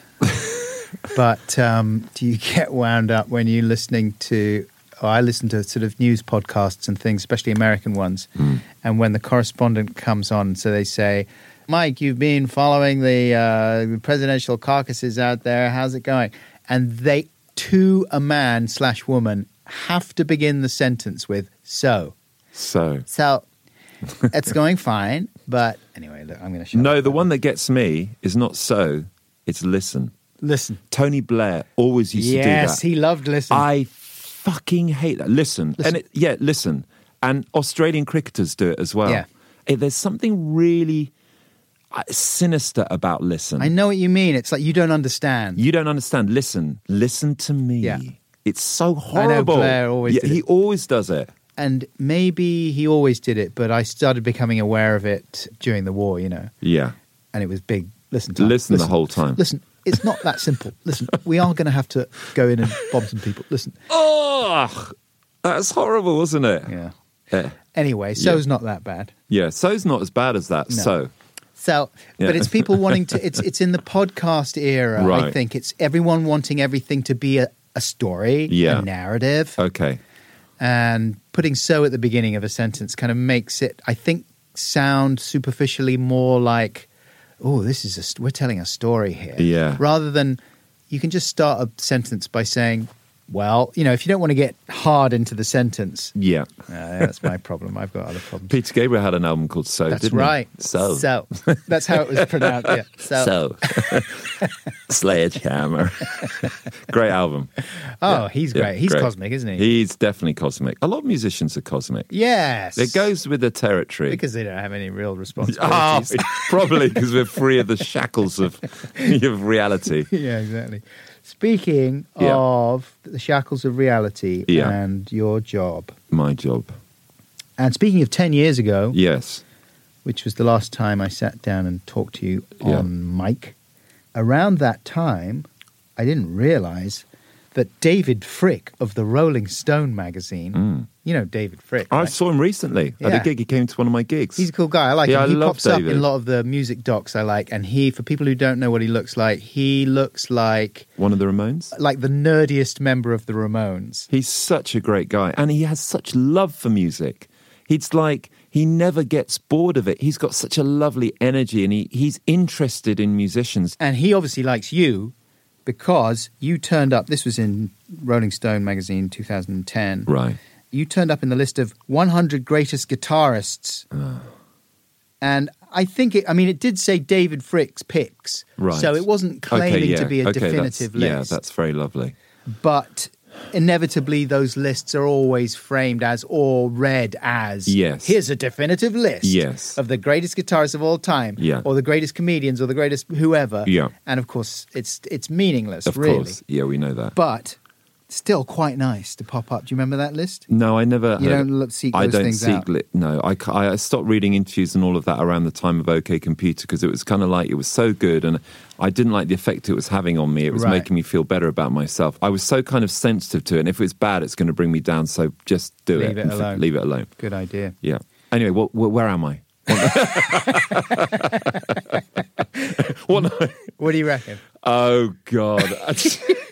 But um, do you get wound up when you're listening to, oh, I listen to sort of news podcasts and things, especially American ones, Mm. and when the correspondent comes on, so they say, Mike, you've been following the uh, presidential caucuses out there. How's it going? And they, to a man slash woman, have to begin the sentence with, so. So, So, it's going fine. But anyway, look, I'm going to shut no, up. the one that gets me is not so, it's listen. Listen. Tony Blair always used to do Yes, that. he loved listen. I fucking hate that. Listen. Listen. And it, yeah, listen. And Australian cricketers do it as well. Yeah. Eh, there's something really uh, sinister about listen. I know what you mean. It's like you don't understand. You don't understand. Listen. Listen to me. Yeah. It's so horrible. Blair always yeah, did he it. always does it. And maybe he always did it, but I started becoming aware of it during the war, you know, Yeah. and it was big. Listen to Listen the whole time. Listen, it's not that simple. Listen, we are going to have to go in and bomb some people. Listen. Oh, that's horrible, wasn't it? Yeah. Yeah. Anyway, so's not that bad. Yeah. So's not as bad as that. No. So. So, Yeah. but it's people wanting to, it's it's in the podcast era, I Right. think. It's everyone wanting everything to be a, a story, Yeah. a narrative. Okay. And putting so at the beginning of a sentence kind of makes it, I think, sound superficially more like, oh, this is a, st- we're telling a story here. Yeah. Rather than, you can just start a sentence by saying, well, you know, if you don't want to get hard into the sentence, Yeah. uh, that's my problem. I've got other problems. Peter Gabriel had an album called So, That's didn't right. he? So. So. That's how it was pronounced. Yeah. So. So. Sledgehammer. Great album. Oh, Yeah. he's Yeah, great. He's great. cosmic, isn't he? He's definitely cosmic. A lot of musicians are cosmic. Yes. It goes with the territory. Because they don't have any real Oh, responsibilities. probably because we're free of the shackles of, of reality. Yeah, exactly. Speaking Yeah. of the shackles of reality Yeah. and your job. My job. And speaking of ten years ago, Yes. which was the last time I sat down and talked to you Yeah. on mic, around that time, I didn't realize that David Frick of the Rolling Stone magazine, Mm. you know David Frick, I right? saw him recently at Yeah. a gig. He came to one of my gigs. He's a cool guy. I like Yeah, him. I He love pops up David. in a lot of the music docs I like. And he, for people who don't know what he looks like, he looks like One of the Ramones. like the nerdiest member of the Ramones. He's such a great guy. And he has such love for music. He's like, he never gets bored of it. He's got such a lovely energy and he, he's interested in musicians. And he obviously likes you because you turned up. This was in Rolling Stone magazine two thousand ten. Right. You turned up in the list of one hundred greatest guitarists. And I think it, I mean, it did say David Frick's picks. Right. So it wasn't claiming Okay, yeah. to be a Okay, definitive that's, list. Yeah, that's very lovely. But inevitably, those lists are always framed as or read as, Yes. here's a definitive list Yes. of the greatest guitarists of all time, Yeah. or the greatest comedians, or the greatest whoever. Yeah. And of course, it's it's meaningless, Of really. course. Yeah, we know that. But still quite nice to pop up. Do you remember that list? No, I never. You heard- don't look- seek I those don't things seek out? Li- no, I, ca- I stopped reading interviews and all of that around the time of OK Computer because it was kind of like it was so good, and I didn't like the effect it was having on me. It was Right. making me feel better about myself. I was so kind of sensitive to it, and if it's bad, it's going to bring me down. So just do Leave it. it and f- alone. Leave it alone. Good idea. Yeah. Anyway, what, what, where am I? what? What do you reckon? Oh God.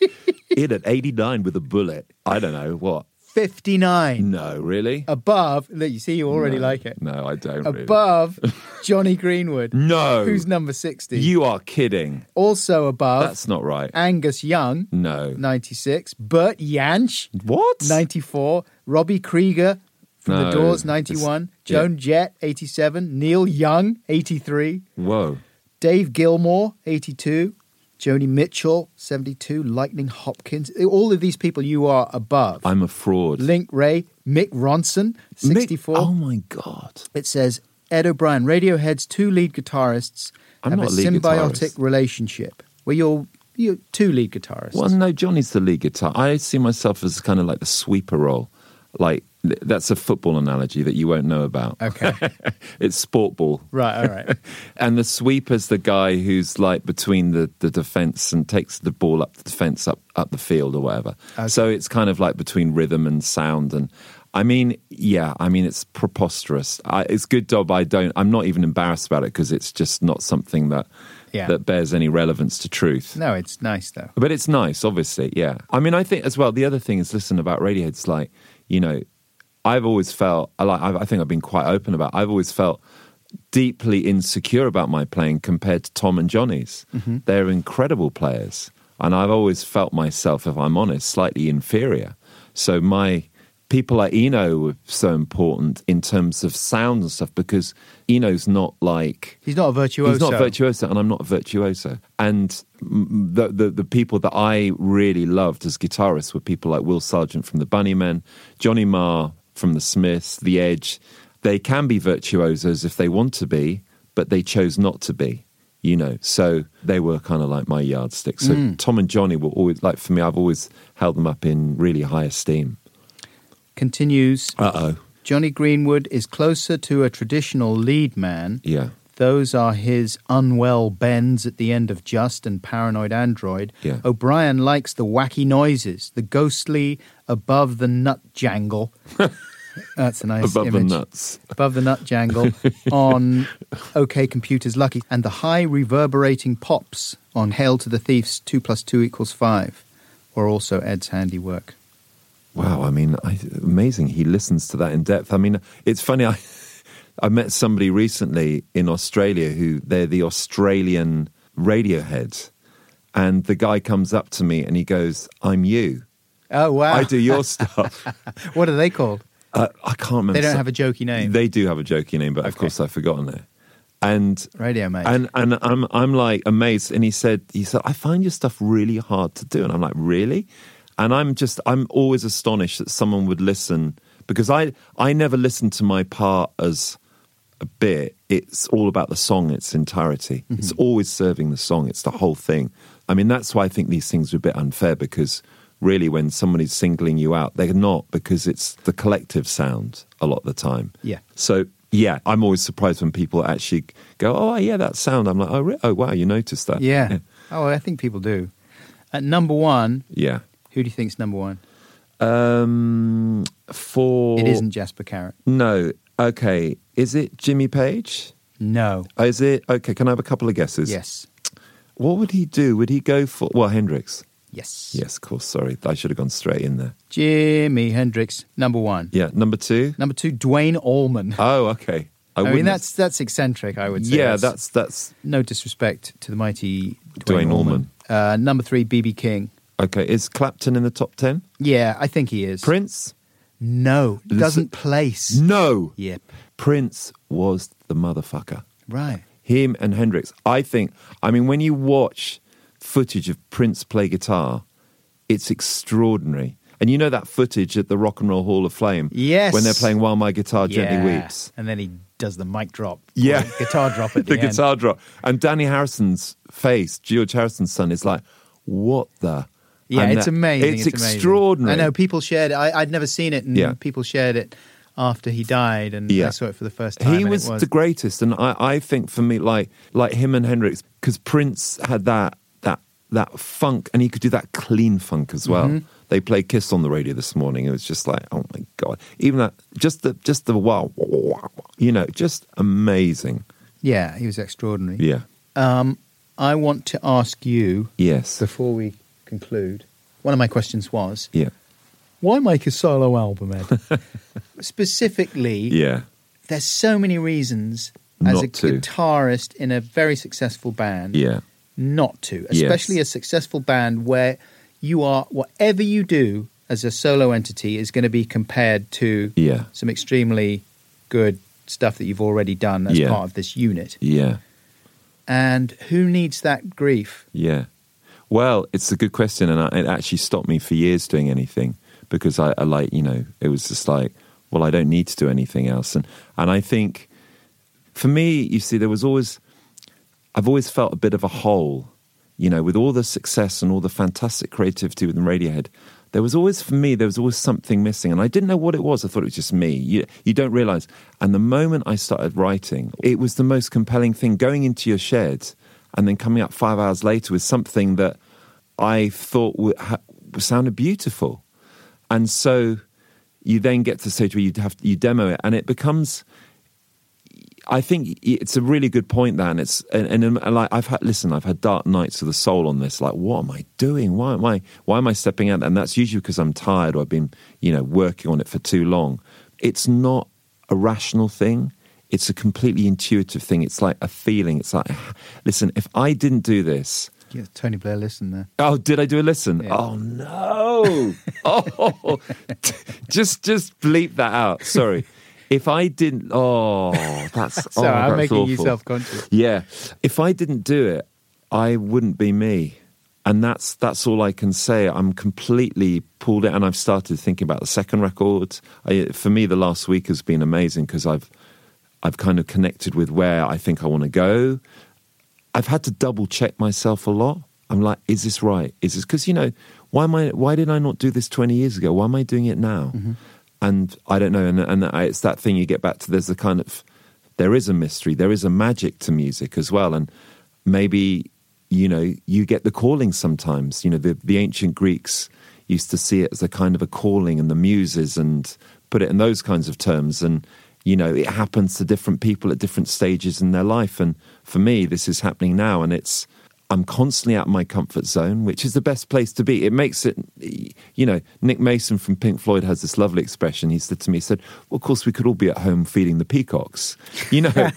In at eighty-nine with a bullet. I don't know, what? fifty-nine. No, really? Above, look, you see, you already No. like it. No, I don't really. Above Johnny Greenwood. No. Who's number sixty. You are kidding. Also above That's not right. Angus Young, No. ninety-six. Bert Jansch, What? ninety-four. Robbie Krieger from No, The Doors, it's- ninety-one. yeah. Joan Jett, eighty-seven. Neil Young, eighty-three. Whoa. Dave Gilmore, eighty-two. Joni Mitchell, seventy-two. Lightning Hopkins. All of these people you are above. I'm a fraud. Link Ray, Mick Ronson, sixty-four. Mick- oh, my God. It says Ed O'Brien, Radiohead's two lead guitarists I'm have not a a lead symbiotic guitarist. relationship where you're, you're two lead guitarists. Well, no, Johnny's the lead guitar. I see myself as kind of like the sweeper role. Like, that's a football analogy that you won't know about. Okay. It's sport ball. Right, all right. And the sweeper's the guy who's like between the, the defence and takes the ball up the defence, up, up the field or whatever. Okay. So it's kind of like between rhythm and sound. And I mean, yeah, I mean, it's preposterous. I, it's good job I don't, I'm not even embarrassed about it because it's just not something that, Yeah. that bears any relevance to truth. No, it's nice though. But it's nice, obviously, yeah. I mean, I think as well, the other thing is, listen, about Radiohead's like, you know, I've always felt, I like, I think I've been quite open about, I've always felt deeply insecure about my playing compared to Tom and Johnny's. Mm-hmm. They're incredible players. And I've always felt myself, if I'm honest, slightly inferior. So my people like Eno were so important in terms of sound and stuff because Eno's not like... He's not a virtuoso. He's not virtuoso, and I'm not a virtuoso. And mm, the, the the people that I really loved as guitarists were people like Will Sargent from the Bunnymen, Johnny Marr from the Smiths, The Edge. They can be virtuosos if they want to be, but they chose not to be, you know. So they were kind of like my yardstick. So Mm. Tom and Johnny were always, like for me, I've always held them up in really high esteem. Continues, Uh-oh. Johnny Greenwood is closer to a traditional lead man. Yeah. Those are his unwell bends at the end of Just and Paranoid Android. Yeah. O'Brien likes the wacky noises, the ghostly above the nut jangle. That's a nice Above image. the nuts. Above the nut jangle on OK Computer's Lucky. And the high reverberating pops on Hail to the Thief's two plus two equals five were also Ed's handiwork. Wow, I mean, I, amazing. He listens to that in depth. I mean, it's funny. I I met somebody recently in Australia who they're the Australian Radiohead, and the guy comes up to me and he goes, "I'm you. Oh, wow. I do your stuff." What are they called? Uh, I can't remember. They don't some- have a jokey name. They do have a jokey name, but of Okay. course I've forgotten it. And Radio Mate. and and I'm I'm like amazed. And he said he said I find your stuff really hard to do, and I'm like, really? And I'm just I'm always astonished that someone would listen, because I I never listen to my part as a bit. It's all about the song, its entirety. Mm-hmm. It's always serving the song. It's the whole thing. I mean, that's why I think these things are a bit unfair, because really when somebody's singling you out, they're not, because it's the collective sound a lot of the time. Yeah. So, yeah, I'm always surprised when people actually go, "Oh, yeah, that sound." I'm like, "Oh, re- oh wow, you noticed that." Yeah. Oh, I think people do. At number one, Yeah. who do you think's number one? Um, for... It isn't Jasper Carrot. No. Okay. Is it Jimmy Page? No. Oh, is it? Okay, can I have a couple of guesses? Yes. What would he do? Would he go for... Well, Hendrix. Yes. Yes, of course. Sorry. I should have gone straight in there. Jimi Hendrix, number one. Yeah. Number two? Number two, Dwayne Allman. Oh, okay. I, mean, wouldn't- that's that's eccentric, I would say. Yeah, that's... that's No disrespect to the mighty Dwayne, Dwayne Allman. Uh, number three, B B King. Okay. Is Clapton in the top ten? Yeah, I think he is. Prince? No, Listen- doesn't place. No. Yep. Prince was the motherfucker. Right. Him and Hendrix. I think, I mean, when you watch footage of Prince play guitar, it's extraordinary. And you know that footage at the Rock and Roll Hall of Fame? Yes. When they're playing While My Guitar Gently Yeah. Weeps. And then he does the mic drop. Yeah. Or guitar drop at the, The end. guitar drop. And Danny Harrison's face, George Harrison's son, is like, what the... Yeah, And it's that- amazing. It's, amazing. extraordinary. I know people shared it. I, I'd never seen it, and Yeah. people shared it after he died, and Yeah. I saw it for the first time. He and was, it was the greatest, and I, I think for me, like like him and Hendrix, because Prince had that that that funk, and he could do that clean funk as well. Mm-hmm. They played Kiss on the radio this morning. It was just like, oh my god, even that, just the just the wow, wow, wow, you know, just amazing. Yeah, he was extraordinary. Yeah. Um, I want to ask you, Yes. before we conclude, one of my questions was, Yeah. why make a solo album, Ed? Specifically, Yeah. there's so many reasons as Not a to. guitarist in a very successful band Yeah. not to, Yes. especially a successful band where you are, whatever you do as a solo entity is going to be compared to Yeah. some extremely good stuff that you've already done as Yeah. part of this unit. Yeah. And who needs that grief? Yeah. Well, it's a good question, and I, it actually stopped me for years doing anything because I, I like, you know, it was just like, well, I don't need to do anything else. And and I think for me, you see, there was always, I've always felt a bit of a hole, you know, with all the success and all the fantastic creativity within Radiohead. There was always, for me, there was always something missing, and I didn't know what it was. I thought it was just me. You, you don't realize. And the moment I started writing, it was the most compelling thing, going into your shed and then coming up five hours later with something that I thought would ha- sounded beautiful. And so you then get to the stage where you have you demo it, and it becomes. I think it's a really good point, that, and it's and, and, and like I've had listen, I've had dark nights of the soul on this. Like, what am I doing? Why am I why am I stepping out? And that's usually because I'm tired or I've been, you know, working on it for too long. It's not a rational thing. It's a completely intuitive thing. It's like a feeling. It's like, listen, if I didn't do this. Yeah, Tony Blair, listen there. Oh, did I do a listen? Yeah. Oh no! Oh, just just bleep that out. Sorry. If I didn't, oh, that's Sorry, oh, I'm that's making you awful. self-conscious. Yeah, if I didn't do it, I wouldn't be me, and that's that's all I can say. I'm completely pulled out, and I've started thinking about the second record. I, for me, the last week has been amazing because I've I've kind of connected with where I think I want to go. I've had to double check myself a lot. I'm like, is this right? Is this because you know why am I? Why did I not do this twenty years ago? Why am I doing it now? Mm-hmm. And I don't know, and, and it's that thing you get back to. There's a kind of, there is a mystery, there is a magic to music as well, and maybe you know you get the calling sometimes. You know, the the ancient Greeks used to see it as a kind of a calling, and the muses, and put it in those kinds of terms. And you know, it happens to different people at different stages in their life. And for me, this is happening now, and it's. I'm constantly out of my comfort zone, which is the best place to be. It makes it, you know, Nick Mason from Pink Floyd has this lovely expression. He said to me, he said, well, of course, we could all be at home feeding the peacocks, you know,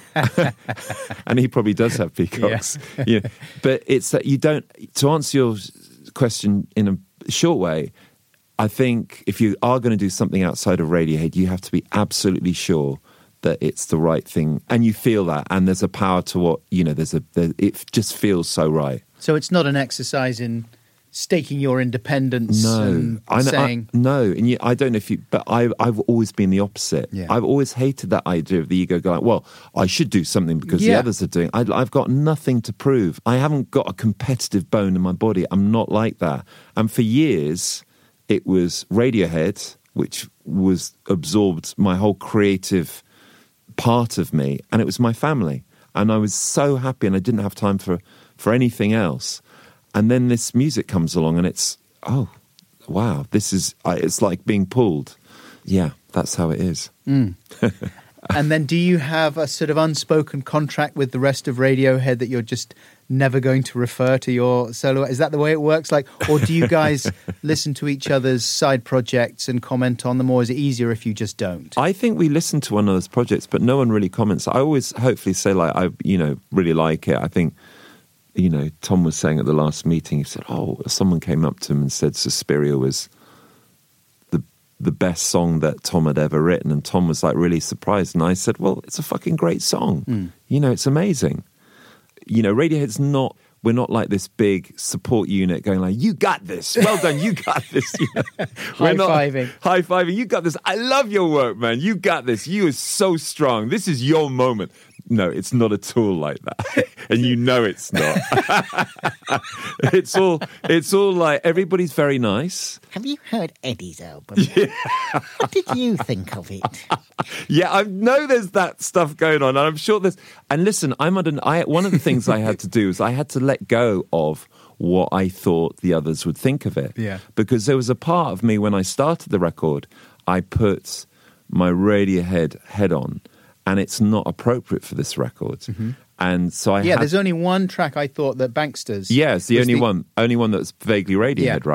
and he probably does have peacocks. Yeah. You know, but it's that you don't, to answer your question in a short way, I think if you are going to do something outside of Radiohead, you have to be absolutely sure that it's the right thing, and you feel that, and there's a power to what you know. There's a, there, it just feels so right. So it's not an exercise in staking your independence. No, and I, saying I, no, and you, I don't know if you, but I, I've always been the opposite. Yeah. I've always hated that idea of the ego going, well, I should do something because Yeah. the others are doing. I, I've got nothing to prove. I haven't got a competitive bone in my body. I'm not like that. And for years, it was Radiohead, which was absorbed my whole creative part of me, and it was my family, and I was so happy, and I didn't have time for for anything else. And then this music comes along, and it's oh wow, this is it's like being pulled. Yeah, that's how it is. Mm. And then do you have a sort of unspoken contract with the rest of Radiohead that you're just never going to refer to your solo? Is that the way it works? Like, or do you guys listen to each other's side projects and comment on them, or is it easier if you just don't? I think we listen to one another's projects, but no one really comments. I always hopefully say like I you know really like it. I think you know Tom was saying at the last meeting, he said, oh, someone came up to him and said Suspiria was the best song that Tom had ever written, and Tom was like really surprised, and I said, well, it's a fucking great song. Mm. You know, it's amazing. You know, Radiohead's not, we're not like this big support unit going like, you got this, well done, you got this. You know? High-fiving. High-fiving, you got this, I love your work, man, you got this, you are so strong, this is your moment. No, it's not at all like that. And you know it's not. It's all it's all like everybody's very nice. Have you heard Eddie's album? Yeah. What did you think of it? Yeah, I know there's that stuff going on, and I'm sure there's. And listen, I'm under. I one of the things I had to do is I had to let go of what I thought the others would think of it. Yeah. Because there was a part of me when I started the record, I put my Radiohead head on, and it's not appropriate for this record. Mm-hmm. And so I yeah, had, there's only one track I thought that Banksters. yeah, it's the was only the- one, only one that's vaguely Radiohead, Yeah. right?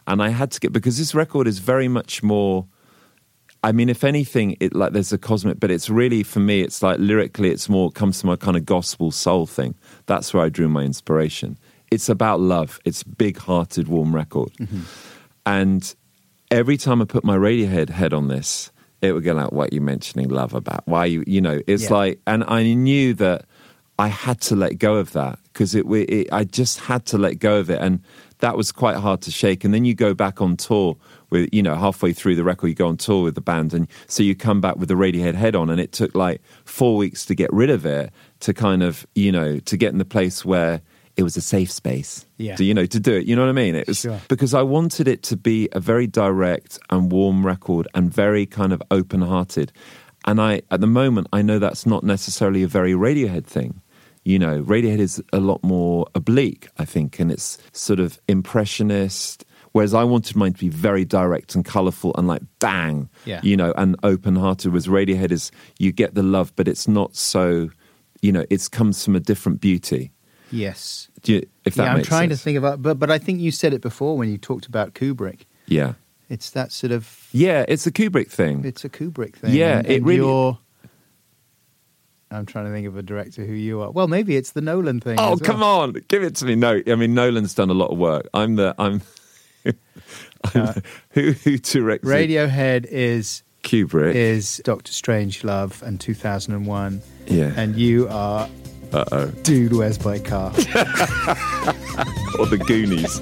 and I had to get, because this record is very much more, I mean, if anything, it like there's a cosmic, but it's really, for me, it's like lyrically, it's more, comes to my kind of gospel soul thing. That's where I drew my inspiration. It's about love. It's big-hearted, warm record. Mm-hmm. And every time I put my Radiohead head on this, it would go like, what are you mentioning love about? Why you, you know, it's yeah. like, and I knew that I had to let go of that because it, it, I just had to let go of it. And that was quite hard to shake. And then you go back on tour with, you know, halfway through the record, you go on tour with the band. And so you come back with the Radiohead head on, and it took like four weeks to get rid of it, to kind of, you know, to get in the place where it was a safe space, yeah. to, you know, to do it. You know what I mean? It was sure. because I wanted it to be a very direct and warm record and very kind of open-hearted. And I, at the moment, I know that's not necessarily a very Radiohead thing. You know, Radiohead is a lot more oblique, I think, and it's sort of impressionist, whereas I wanted mine to be very direct and colourful and like bang, yeah. you know, and open-hearted. Whereas Radiohead is, you get the love, but it's not so, you know, it comes from a different beauty. Yes. Do you, if that yeah, I'm makes trying sense. to think about, but but I think you said it before when you talked about Kubrick. Yeah. It's that sort of... Yeah, it's a Kubrick thing. It's a Kubrick thing. Yeah, and, it and really... You're, I'm trying to think of a director who you are. Well, maybe it's the Nolan thing. Oh, as well. come on. Give it to me. No, I mean, Nolan's done a lot of work. I'm the... I'm, I'm Uh, the, who, who directed... Radiohead is... Kubrick. Is Doctor Strangelove and two thousand one. Yeah. And you are... Uh-oh. Dude, Where's My Car? Or the Goonies.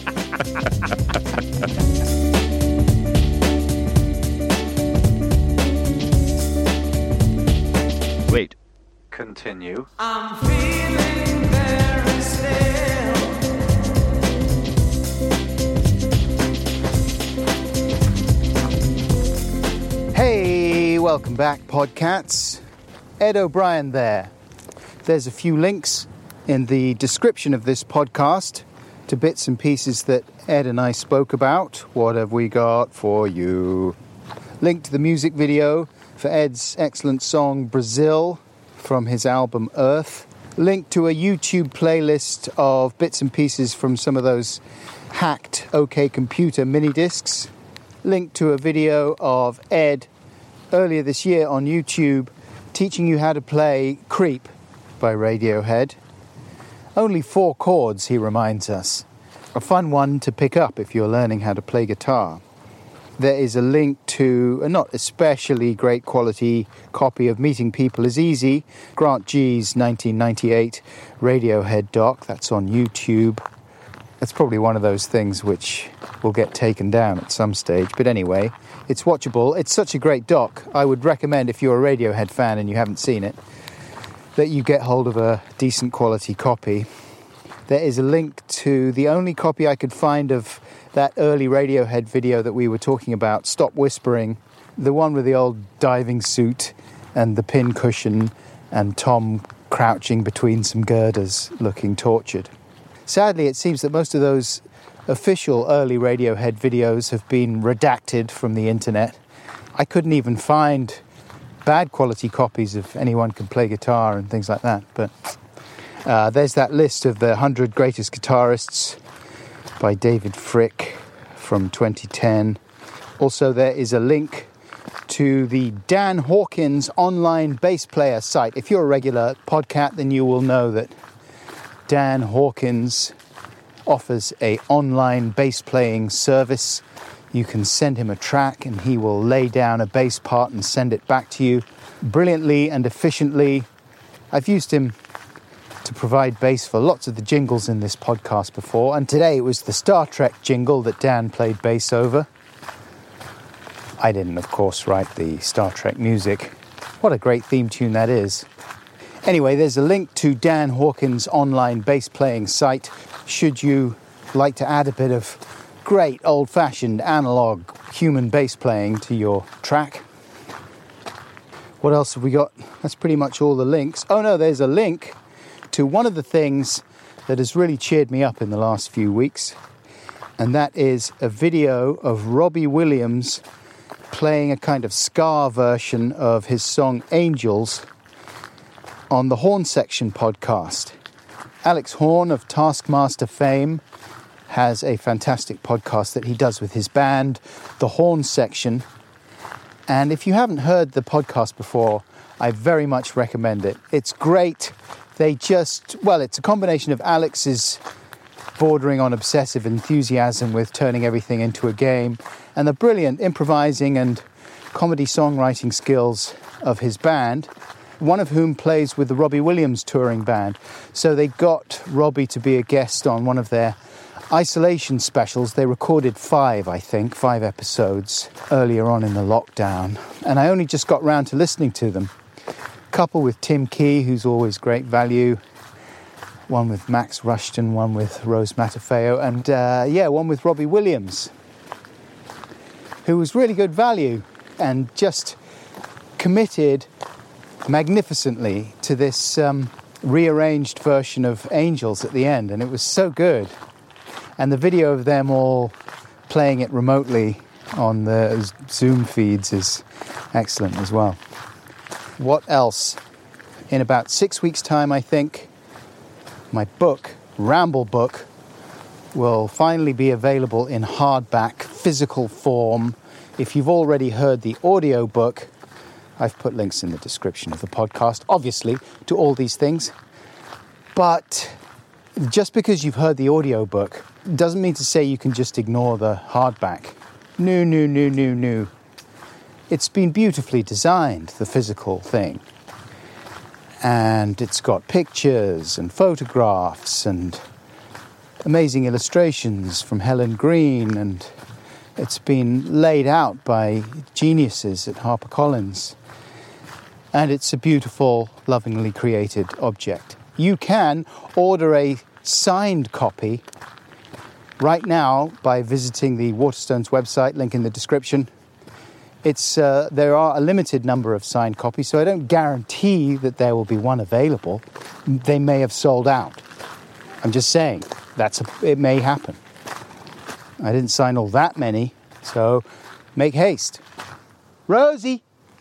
Wait. Continue. I'm feeling very still. Hey, welcome back, Podcats. Ed O'Brien there. There's a few links in the description of this podcast to bits and pieces that Ed and I spoke about. What have we got for you? Link to the music video for Ed's excellent song Brazil from his album Earth. Link to a YouTube playlist of bits and pieces from some of those hacked OK Computer mini discs. Link to a video of Ed earlier this year on YouTube teaching you how to play Creep by Radiohead. Only four chords, he reminds us. A fun one to pick up if you're learning how to play guitar. There is a link to a not especially great quality copy of Meeting People is Easy, Grant G's nineteen ninety-eight Radiohead doc. That's on YouTube. That's probably one of those things which will get taken down at some stage. But anyway, it's watchable. It's such a great doc. I would recommend, if you're a Radiohead fan and you haven't seen it, that you get hold of a decent quality copy. There is a link to the only copy I could find of that early Radiohead video that we were talking about, Stop Whispering, the one with the old diving suit and the pin cushion and Tom crouching between some girders looking tortured. Sadly, it seems that most of those official early Radiohead videos have been redacted from the internet. I couldn't even find bad quality copies of Anyone Can Play Guitar and things like that, but uh, there's that list of the one hundred greatest guitarists by David Frick from twenty ten. Also, there is a link to the Dan Hawkins online bass player site. If you're a regular podcat, then you will know that Dan Hawkins offers a online bass playing service. You can send him a track and he will lay down a bass part and send it back to you brilliantly and efficiently. I've used him to provide bass for lots of the jingles in this podcast before, and today it was the Star Trek jingle that Dan played bass over. I didn't, of course, write the Star Trek music. What a great theme tune that is. Anyway, there's a link to Dan Hawkins' online bass playing site should you like to add a bit of great old-fashioned analog human bass playing to your track. What else have we got? That's pretty much all the links. Oh no, there's a link to one of the things that has really cheered me up in the last few weeks, and that is a video of Robbie Williams playing a kind of ska version of his song Angels on the Horn Section podcast. Alex Horn of Taskmaster fame has a fantastic podcast that he does with his band, The Horn Section. And if you haven't heard the podcast before, I very much recommend it. It's great. They just, well, it's a combination of Alex's bordering on obsessive enthusiasm with turning everything into a game, and the brilliant improvising and comedy songwriting skills of his band, one of whom plays with the Robbie Williams touring band. So they got Robbie to be a guest on one of their isolation specials. They recorded five, I think, five episodes earlier on in the lockdown, and I only just got round to listening to them. A couple with Tim Key, who's always great value, one with Max Rushton, one with Rose Matafeo, and uh, yeah, one with Robbie Williams, who was really good value and just committed magnificently to this um, rearranged version of Angels at the end, and it was so good. And the video of them all playing it remotely on the Zoom feeds is excellent as well. What else? In about six weeks' time, I think, my book, Ramble Book, will finally be available in hardback, physical form. If you've already heard the audio book, I've put links in the description of the podcast, obviously, to all these things. But just because you've heard the audio book doesn't mean to say you can just ignore the hardback. No, no, no, no, no. It's been beautifully designed, the physical thing. And it's got pictures and photographs and amazing illustrations from Helen Green, and it's been laid out by geniuses at HarperCollins. And it's a beautiful, lovingly created object. You can order a signed copy right now by visiting the Waterstones website, link in the description. It's uh, there are a limited number of signed copies, so I don't guarantee that there will be one available. They may have sold out. I'm just saying, that's a, it may happen. I didn't sign all that many, so make haste. Rosie!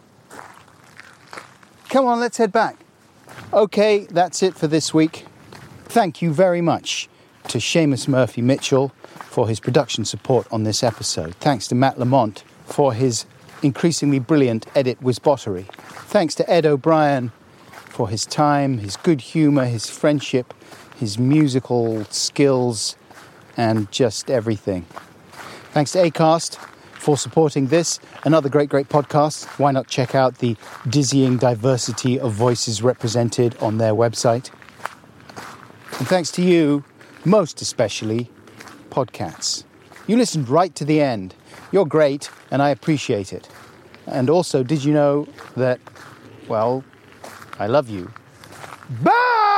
Come on, let's head back. Okay, that's it for this week. Thank you very much to Seamus Murphy Mitchell for his production support on this episode. Thanks to Matt Lamont for his increasingly brilliant edit wisbottery. Thanks to Ed O'Brien for his time, his good humour, his friendship, his musical skills, and just everything. Thanks to Acast for supporting this and other great, great podcasts. Why not check out the dizzying diversity of voices represented on their website? And thanks to you, most especially, Podcats. You listened right to the end. You're great, and I appreciate it. And also, did you know that, well, I love you. Bye!